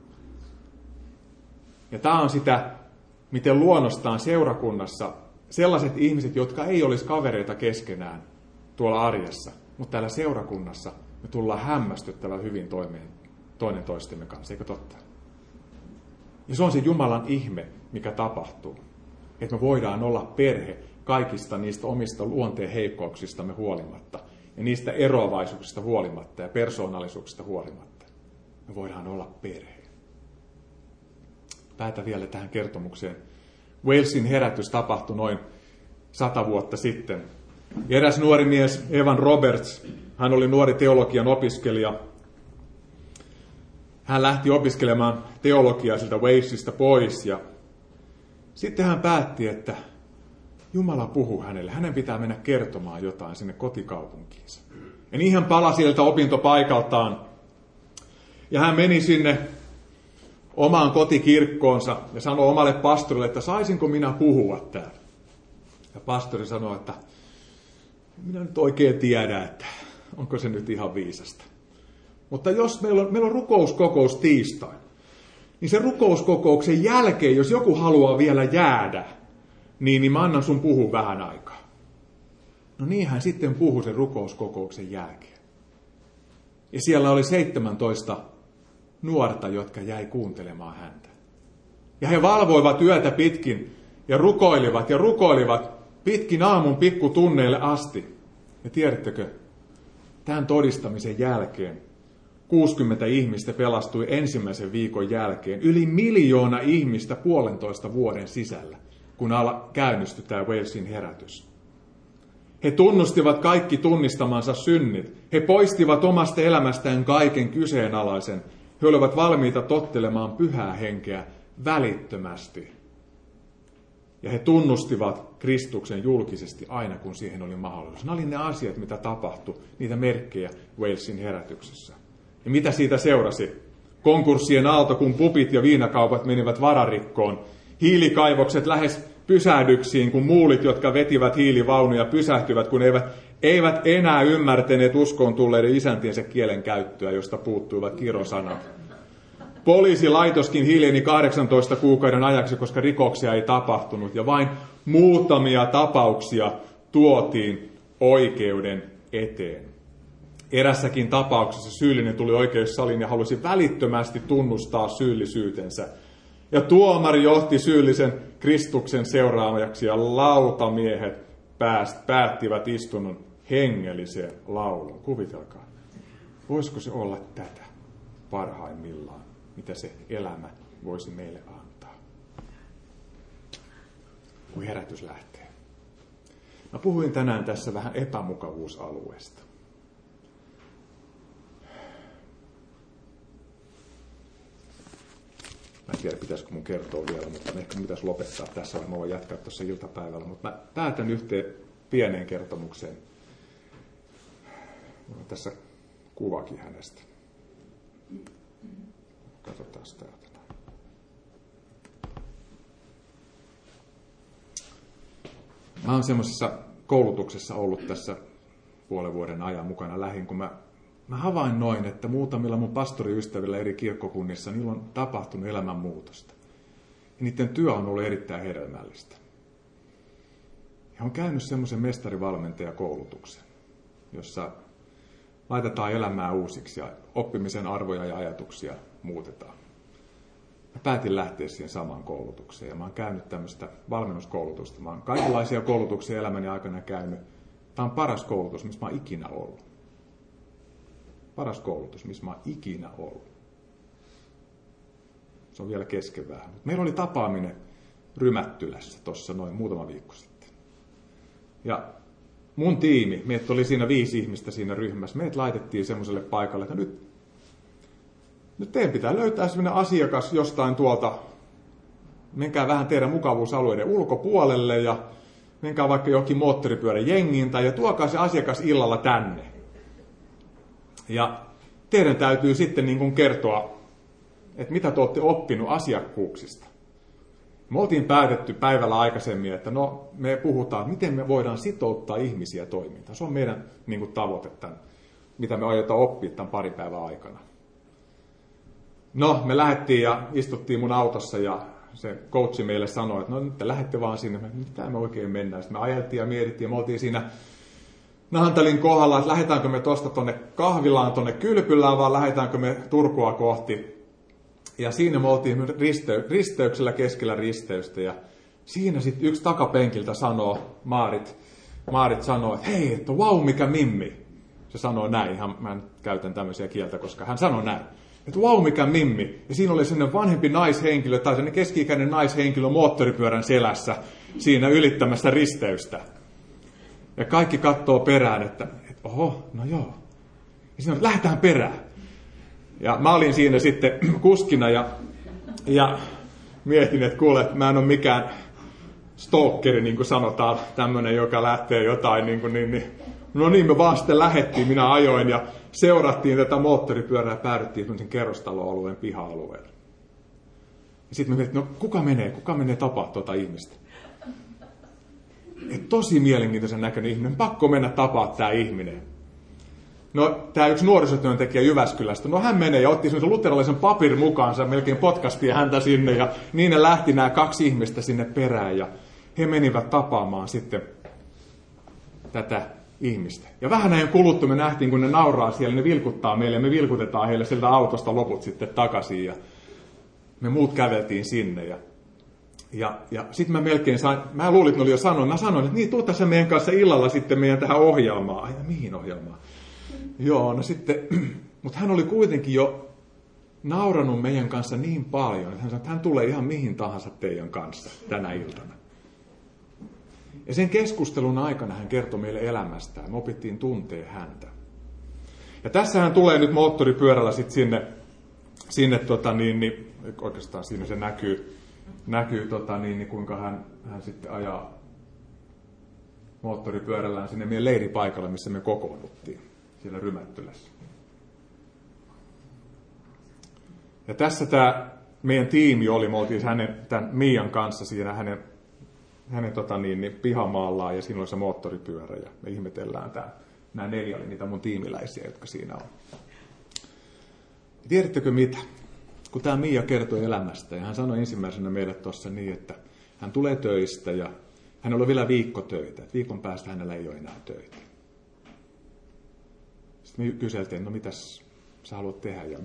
Ja tämä on sitä, miten luonnostaan seurakunnassa sellaiset ihmiset, jotka ei olisi kavereita keskenään tuolla arjessa, mutta täällä seurakunnassa me tullaan hämmästyttävän hyvin toimeen toinen toistemme kanssa, eikö totta? Ja se on se Jumalan ihme, mikä tapahtuu. Että me voidaan olla perhe kaikista niistä omista luonteen heikkouksistamme huolimatta. Ja niistä eroavaisuuksista huolimatta ja persoonallisuuksista huolimatta. Me voidaan olla perhe. Päätän vielä tähän kertomukseen. Walesin herätys tapahtui noin 100 vuotta sitten. Eräs nuori mies, Evan Roberts, hän oli nuori teologian opiskelija. Hän lähti opiskelemaan teologiaa siltä Walesista pois ja sitten hän päätti, että Jumala puhuu hänelle. Hänen pitää mennä kertomaan jotain sinne kotikaupunkiinsa. Ja niin hän palasi sieltä opintopaikaltaan. Ja hän meni sinne omaan kotikirkkoonsa ja sanoi omalle pastorille, että saisinko minä puhua täällä. Ja pastori sanoi, että minä nyt oikein tiedä, että onko se nyt ihan viisasta. Mutta jos meillä on rukouskokous tiistaina, niin sen rukouskokouksen jälkeen, jos joku haluaa vielä jäädä, niin mä annan sun puhua vähän aikaa. No niin hän sitten puhui sen rukouskokouksen jälkeen. Ja siellä oli 17 nuorta, jotka jäi kuuntelemaan häntä. Ja he valvoivat yötä pitkin ja rukoilivat pitkin aamun pikkutunneille asti. Ja tiedättekö, tämän todistamisen jälkeen 60 ihmistä pelastui ensimmäisen viikon jälkeen. Yli 1 miljoona ihmistä 1,5 vuoden sisällä, kun käynnistyi tämä Walesin herätys. He tunnustivat kaikki tunnistamansa synnit. He poistivat omasta elämästään kaiken kyseenalaisen. He olivat valmiita tottelemaan pyhää henkeä välittömästi. Ja he tunnustivat Kristuksen julkisesti aina, kun siihen oli mahdollisuus. Nämä oli ne asiat, mitä tapahtui, niitä merkkejä Walesin herätyksessä. Ja mitä siitä seurasi? Konkurssien aalto, kun pupit ja viinakaupat menivät vararikkoon. Hiilikaivokset lähes pysähdyksiin, kun muulit, jotka vetivät hiilivaunuja, pysähtyvät, kun eivät enää ymmärtäneet uskoon tulleiden isäntiensä kielen käyttöä, josta puuttuivat kirosanat. Poliisilaitoskin hiljeni 18 kuukauden ajaksi, koska rikoksia ei tapahtunut, ja vain muutamia tapauksia tuotiin oikeuden eteen. Erässäkin tapauksessa syyllinen tuli oikeussaliin ja halusi välittömästi tunnustaa syyllisyytensä. Ja tuomari johti syyllisen Kristuksen seuraajaksi, ja lautamiehet päättivät istunnon hengelliseen lauluun. Kuvitelkaa, voisiko se olla tätä parhaimmillaan, mitä se elämä voisi meille antaa, kun herätys lähtee. Mä puhuin tänään tässä vähän epämukavuusalueesta. Mä en tiedä, pitäisikö mun kertoa vielä, mutta ehkä mun pitäisi lopettaa tässä, mä voin jatkaa tuossa iltapäivällä. Mutta mä päätän yhteen pieneen kertomukseen. Mulla on tässä kuvakin hänestä. Katsotaan täältä. Mä oon semmoisessa koulutuksessa ollut tässä 5 vuoden ajan mukana lähin, kun mä havainnoin, että muutamilla mun pastoriystävillä eri kirkkokunnissa niillä on tapahtunut elämänmuutosta. Ja niiden työ on ollut erittäin hedelmällistä. He on käynyt semmoisen mestarivalmentajakoulutuksen, jossa laitetaan elämää uusiksi ja oppimisen arvoja ja ajatuksia muutetaan. Mä päätin lähteä siihen samaan koulutukseen ja mä oon käynyt tämmöistä valmennuskoulutusta. Mä oon kaikenlaisia koulutuksia elämäni aikana käynyt. Tämä on paras koulutus, missä mä oon ikinä ollut. Paras koulutus, missä mä oon ikinä ollut. Se on vielä kesken vähän. Meillä oli tapaaminen Rymättylässä tuossa noin muutama viikko sitten. Ja mun tiimi, meitä oli siinä 5 ihmistä siinä ryhmässä, meidät laitettiin semmoiselle paikalle, että nyt teidän pitää löytää semmoinen asiakas jostain tuolta, menkää vähän teidän mukavuusalueiden ulkopuolelle ja menkää vaikka johonkin moottoripyörän jengiin tai ja tuokaa se asiakas illalla tänne. Ja teidän täytyy sitten niin kuin kertoa, että mitä te olette oppinut asiakkuuksista. Me oltiin päätetty päivällä aikaisemmin, että me puhutaan, miten me voidaan sitouttaa ihmisiä toimintaan. Se on meidän niin kuin tavoite, mitä me aiotaan oppia tämän 2 päivän aikana. Me lähdettiin ja istuttiin mun autossa ja se coachi meille sanoi, että nyt te lähdette vaan sinne, mitä me oikein mennään. Sitten me ajeltiin ja mietittiin ja me oltiin siinä Naantalin kohdalla, että lähdetäänkö me tuosta tuonne kahvilaan, tuonne Kylpylään, vai lähdetäänkö me Turkua kohti. Ja siinä me oltiin risteyksellä keskellä risteystä. Ja siinä sitten yksi takapenkiltä sanoo, Maarit sanoo, että hei, että vau, mikä mimmi. Se sanoo näin, mä en käytän tämmöisiä kieltä, koska hän sanoi näin. Että vau, mikä mimmi. Ja siinä oli sellainen vanhempi naishenkilö, tai sellainen keski-ikäinen naishenkilö moottoripyörän selässä siinä ylittämässä risteystä. Ja kaikki katsoo perään, että oho, no joo. Ja siinä lähdetään perään. Ja mä olin siinä sitten kuskina ja mietin, että kuule, että mä en ole mikään stalkeri, niin kuin sanotaan, tämmöinen, joka lähtee jotain. No niin, me vaan sitten lähdettiin, minä ajoin ja seurattiin tätä moottoripyörää ja päädyttiin tämmöisen kerrostaloalueen piha-alueelle. Ja sitten me mietin, no kuka menee tapaa tuota ihmistä? Et tosi mielenkiintoisen näköinen ihminen, pakko mennä tapaa tämä ihminen. No, tämä yksi nuorisotyöntekijä Jyväskylästä, no hän menee ja otti semmoisen luterilaisen papirin mukaansa, melkein podcastia häntä sinne, ja niin ne lähti nämä 2 ihmistä sinne perään, ja he menivät tapaamaan sitten tätä ihmistä. Ja vähän ajan kuluttua me nähtiin, kun ne nauraa siellä, ne vilkuttaa meille, ja me vilkutetaan heille sieltä autosta loput sitten takaisin, ja me muut käveltiin sinne, ja sitten mä melkein sain, mä luulin, että ne oli jo sanonut, mä sanoin, että niin, tuu tässä meidän kanssa illalla sitten meidän tähän ohjelmaan. Ja mihin ohjelmaan? Joo, no sitten, mutta hän oli kuitenkin jo nauranut meidän kanssa niin paljon, että hän sanoi, että hän tulee ihan mihin tahansa teidän kanssa tänä iltana. Ja sen keskustelun aikana hän kertoi meille elämästään, me opittiin tuntee häntä. Ja tässähän tulee nyt moottoripyörällä sitten sinne oikeastaan siinä se näkyy kuinka hän sitten ajaa moottoripyörällään sinne meidän leiripaikalle, missä me kokoonnuttiin, siellä Rymättylässä. Ja tässä tämä meidän tiimi oli, me oltiin tämän Miian kanssa siinä hänen pihamaallaan, ja siinä oli se moottoripyörä, ja me ihmetellään nämä 4 oli niitä mun tiimiläisiä, jotka siinä on. Ja tiedättekö mitä? Kun tämä Miia kertoi elämästä, ja hän sanoi ensimmäisenä meille tuossa niin, että hän tulee töistä, ja hänellä on vielä viikko töitä, että viikon päästä hänellä ei ole enää töitä. Sitten me kyseltiin, no mitäs sä haluat tehdä, ja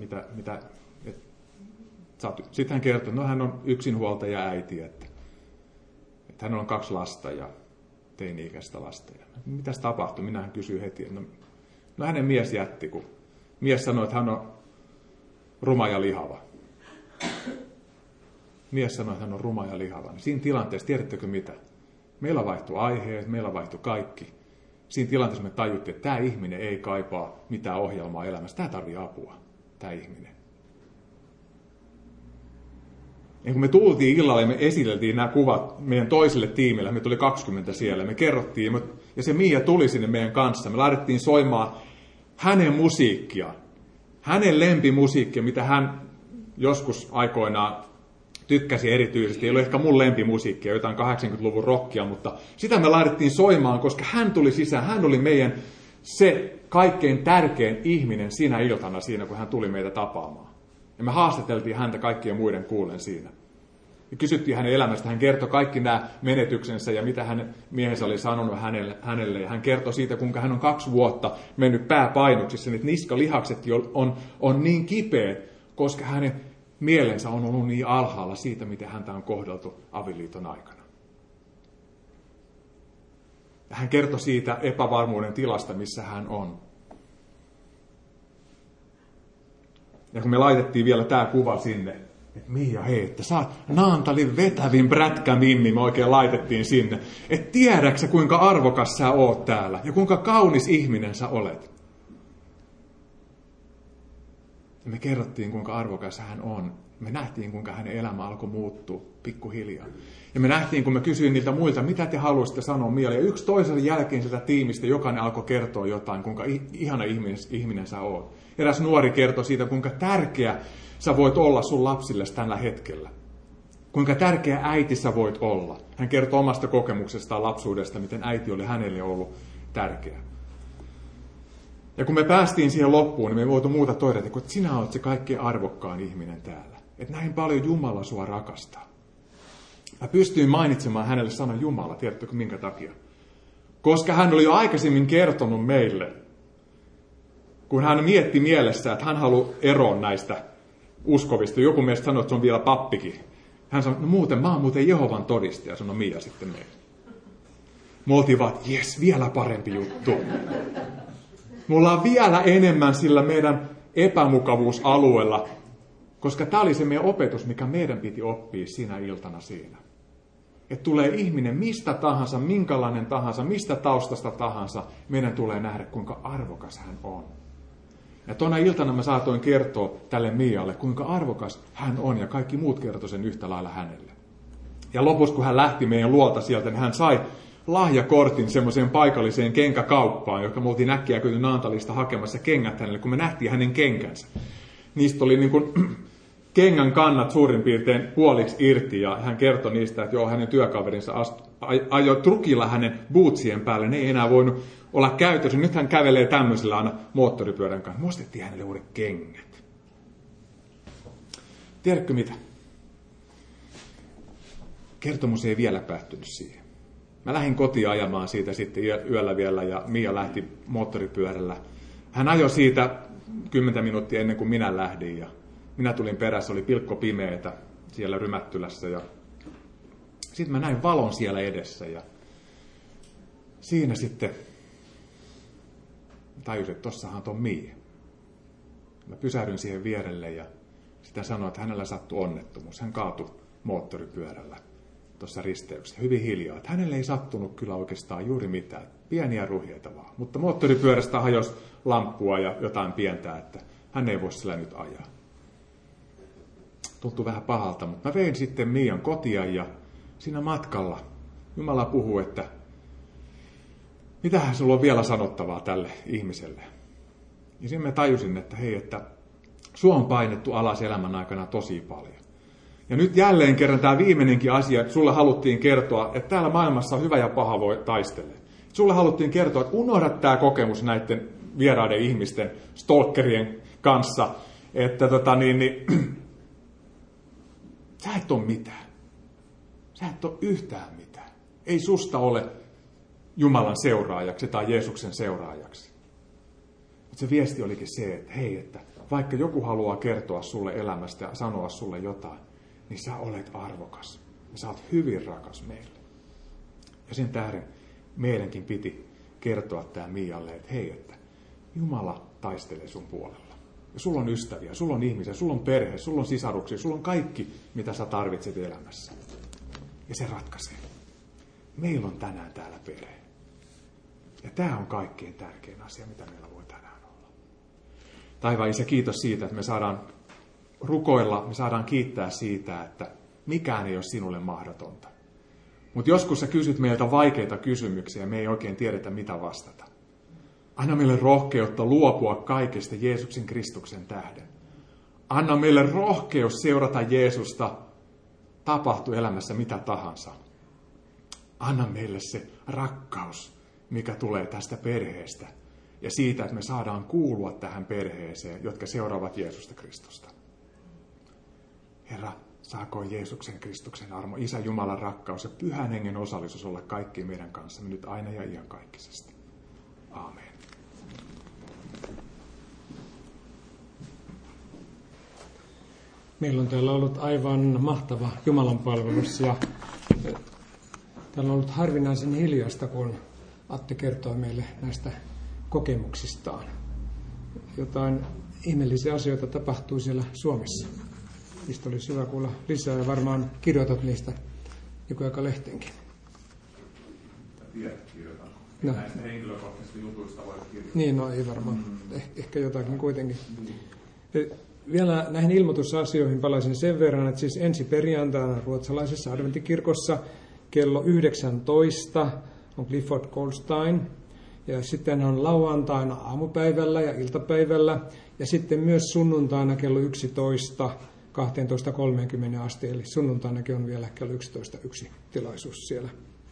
sitten hän kertoi, että no hän on yksinhuoltaja äiti, että hänellä on 2 lasta ja teini-ikäistä lasta. Ja mitäs tapahtui? Minähän kysyin heti, no hänen mies jätti, kun mies sanoi, että hän on ruma ja lihava. Mies sanoi, että hän on ruma ja lihava. Siinä tilanteessa, tiedättekö mitä? Meillä vaihtui aiheet, meillä vaihtui kaikki. Siinä tilanteessa me tajuttiin, että tämä ihminen ei kaipaa mitään ohjelmaa elämässä. Tämä tarvitsee apua, tämä ihminen. Ja kun me tultiin illalla ja me esiteltiin nämä kuvat meidän toiselle tiimille, me tuli 20 siellä, me kerrottiin, ja se Miia tuli sinne meidän kanssa. Me laitettiin soimaan hänen musiikkia, hänen lempimusiikkia, mitä hän joskus aikoinaan tykkäsi erityisesti. Ei ollut ehkä mun lempimusiikkia, jotain 80-luvun rockia, mutta sitä me laitettiin soimaan, koska hän tuli sisään. Hän oli meidän se kaikkein tärkein ihminen sinä iltana siinä, kun hän tuli meitä tapaamaan. Ja me haastateltiin häntä kaikkien muiden kuulen siinä. Ja kysyttiin hänen elämästä. Hän kertoi kaikki nämä menetyksensä ja mitä hänen miehensä oli sanonut hänelle. Ja hän kertoi siitä, kuinka hän on 2 vuotta mennyt pääpainuksissa. Että niskalihakset on niin kipeät, koska hänen mielensä on ollut niin alhaalla siitä, miten häntä on kohdeltu avioliiton aikana. Ja hän kertoi siitä epävarmuuden tilasta, missä hän on. Ja kun me laitettiin vielä tämä kuva sinne, että Miia, hei, että sä oot Naantalin vetävin prätkämimmi, me oikein laitettiin sinne. Että tiedäksä, kuinka arvokas sä oot täällä ja kuinka kaunis ihminen sä olet. Ja me kerrottiin, kuinka arvokas hän on. Me nähtiin, kuinka hänen elämä alkoi muuttua pikkuhiljaa. Ja me nähtiin, kun mä kysyin niiltä muilta, mitä te haluaisitte sanoa Mialle. Ja yksi toisen jälkeen sitä tiimistä jokainen alkoi kertoa jotain, kuinka ihana ihminen sä oot. Eräs nuori kertoi siitä, kuinka tärkeä sä voit olla sun lapsille tällä hetkellä. Kuinka tärkeä äiti sä voit olla. Hän kertoi omasta kokemuksestaan lapsuudesta, miten äiti oli hänelle ollut tärkeä. Ja kun me päästiin siihen loppuun, niin me ei voitu muuta todeta, että sinä olet se kaikkein arvokkaan ihminen täällä. Että näin paljon Jumala sua rakastaa. Mä pystyin mainitsemaan hänelle sanan Jumala, tiedättekö minkä takia? Koska hän oli jo aikaisemmin kertonut meille, kun hän mietti mielessä, että hän haluaa eroon näistä uskovista. Joku meistä sanoi, että se on vielä pappikin. Hän sanoi, no muuten, mä oon muuten Jehovan todistaja, sanoi Miia sitten meille. Me oltiin vaan, että jes, vielä parempi juttu. Me ollaan vielä enemmän sillä meidän epämukavuusalueella, koska tämä oli se meidän opetus, mikä meidän piti oppia siinä iltana siinä. Että tulee ihminen mistä tahansa, minkälainen tahansa, mistä taustasta tahansa, meidän tulee nähdä, kuinka arvokas hän on. Ja tuona iltana mä saatoin kertoa tälle Mialle, kuinka arvokas hän on, ja kaikki muut kertoi sen yhtä lailla hänelle. Ja lopussa, kun hän lähti meidän luolta sieltä, niin hän sai lahjakortin semmoiseen paikalliseen kenkäkauppaan, joka me oltiin äkkiä Naantalista hakemassa kengät hänelle, kun me nähtiin hänen kenkänsä. Niistä oli niin kuin kengän kannat suurin piirtein puoliksi irti, ja hän kertoi niistä, että joo, hänen työkaverinsa ajoi trukilla hänen bootsien päälle, ne ei enää voinut olla käytössä. Nyt hän kävelee tämmöisellä aina moottoripyörän kanssa. Me ostettiin hänelle uudet kengät. Tiedätkö mitä? Kertomus ei vielä päättynyt siihen. Mä lähdin kotiin ajamaan siitä sitten yöllä vielä, ja Mia lähti moottoripyörällä. Hän ajoi siitä 10 minuuttia ennen kuin minä lähdin, ja minä tulin perässä, oli pilkko pimeätä siellä Rymättylässä, ja sitten mä näin valon siellä edessä, ja siinä sitten tajusin, että tossahan on Mia. Mä pysähdyin siihen vierelle, ja sitä sanoin, että hänellä sattui onnettomuus. Hän kaatui moottoripyörällä tuossa risteyksessä, hyvin hiljaa. Että hänelle ei sattunut kyllä oikeastaan juuri mitään, pieniä ruhjeita vaan. Mutta moottoripyörästä hajosi lamppua ja jotain pientä, että hän ei voi sillä nyt ajaa. Tuntui vähän pahalta, mutta mä vein sitten Mian kotia, ja siinä matkalla Jumala puhui, että mitähän sulla on vielä sanottavaa tälle ihmiselle. Ja siinä mä tajusin, että hei, että sua on painettu alas elämän aikana tosi paljon. Ja nyt jälleen kerran tämä viimeinenkin asia, että sulle haluttiin kertoa, että täällä maailmassa hyvä ja paha voi taistella. Sulle haluttiin kertoa, että unohda tämä kokemus näiden vieraiden ihmisten, stalkerien kanssa, että sä et ole mitään. Sä et ole yhtään mitään. Ei susta ole Jumalan seuraajaksi tai Jeesuksen seuraajaksi. Mutta se viesti olikin se, että hei, että vaikka joku haluaa kertoa sulle elämästä ja sanoa sulle jotain, niin sä olet arvokas. Ja sä oot hyvin rakas meille. Ja sen tähden meidänkin piti kertoa tämä Mialle, että hei, että Jumala taistelee sun puolella. Ja sulla on ystäviä, sulla on ihmisiä, sulla on perhe, sulla on sisaruksia, sulla on kaikki, mitä sä tarvitset elämässä. Ja se ratkaisee. Meillä on tänään täällä perhe. Ja tämä on kaikkein tärkein asia, mitä meillä voi tänään olla. Taivaan Isä, kiitos siitä, että me saadaan rukoilla, me saadaan kiittää siitä, että mikään ei ole sinulle mahdotonta. Mutta joskus sä kysyt meiltä vaikeita kysymyksiä ja me ei oikein tiedetä, mitä vastata. Anna meille rohkeutta luopua kaikesta Jeesuksen Kristuksen tähden. Anna meille rohkeus seurata Jeesusta, tapahtuu elämässä mitä tahansa. Anna meille se rakkaus, mikä tulee tästä perheestä ja siitä, että me saadaan kuulua tähän perheeseen, jotka seuraavat Jeesusta Kristusta. Herra, saakoon Jeesuksen Kristuksen armo, Isä Jumalan rakkaus ja Pyhän Hengen osallisuus olla kaikki meidän kanssamme nyt aina ja iankaikkisesti. Aamen. Meillä on täällä ollut aivan mahtava Jumalan palvelus ja täällä on ollut harvinaisen hiljaista, kun Atte kertoi meille näistä kokemuksistaan. Jotain ihmeellisiä asioita tapahtuu siellä Suomessa. Niistä olisi hyvä kuulla lisää ja varmaan kirjoitat niistä joku aika lehteenkin. Kirjoitan. No. Näistä henkilökohtaisista jutuista voi kirjoittaa. Niin, no ei varmaan. Ehkä jotakin kuitenkin. Vielä näihin ilmoitusasioihin palaisin sen verran, että siis ensi perjantaina ruotsalaisessa adventikirkossa kello 19 on Clifford Goldstein. Ja sitten on lauantaina aamupäivällä ja iltapäivällä. Ja sitten myös sunnuntaina kello 11 12.30 asti. Eli sunnuntainakin on vielä kello 11 yksi tilaisuus siellä.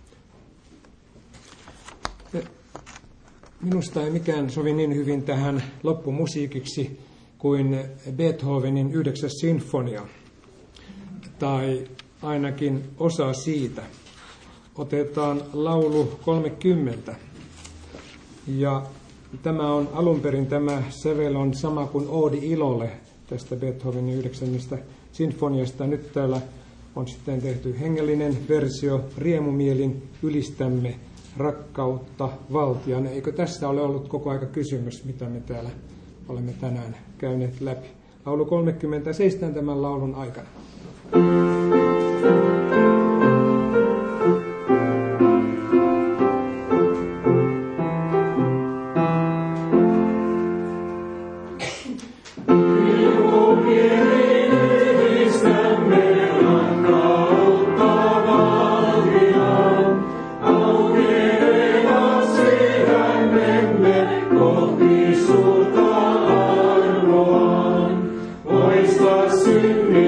Minusta ei mikään sovi niin hyvin tähän loppumusiikiksi kuin Beethovenin 9. sinfonia, tai ainakin osa siitä. Otetaan laulu 30. Ja tämä on alun perin, tämä sävel on sama kuin Oodi ilolle tästä Beethovenin 9. sinfoniasta. Nyt täällä on sitten tehty hengellinen versio, riemumielin ylistämme rakkautta valtiaan. Eikö tässä ole ollut koko aika kysymys, mitä me täällä olemme tänään käyneet läpi? Laulu 30 seistään tämän laulun aikana. Sydney.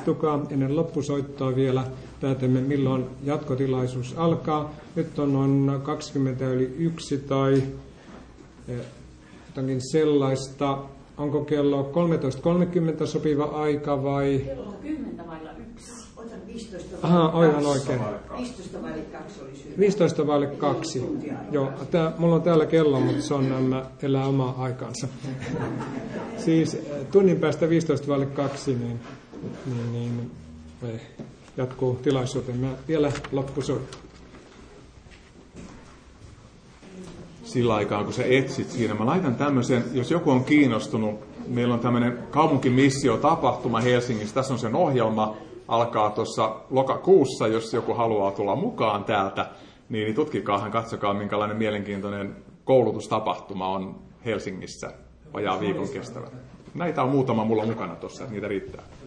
istukaa ennen loppusoittoa vielä. Päätämme milloin jatkotilaisuus alkaa. Nyt on noin 20:01 tai jotakin sellaista. Onko kello 13:30 sopiva aika vai? Kello on 10:01. Otan 15 Aha, aivan oikein. 15:02 oli syy. 15:02. Joo, mulla on täällä kello, mutta se on elää omaa aikansa. Siis tunnin päästä 15:02 niin jatkuu tilaisuutemme vielä loppusoitto. Sillä aikaa, kun sä etsit siinä, mä laitan tämmöisen, jos joku on kiinnostunut, meillä on tämmöinen kaupunkimissio-tapahtuma Helsingissä, tässä on sen ohjelma, alkaa tuossa lokakuussa, jos joku haluaa tulla mukaan täältä, niin tutkikaahan, katsokaa minkälainen mielenkiintoinen koulutustapahtuma on Helsingissä, vajaa viikon kestävä. Näitä on muutama mulla mukana tuossa, että niitä riittää.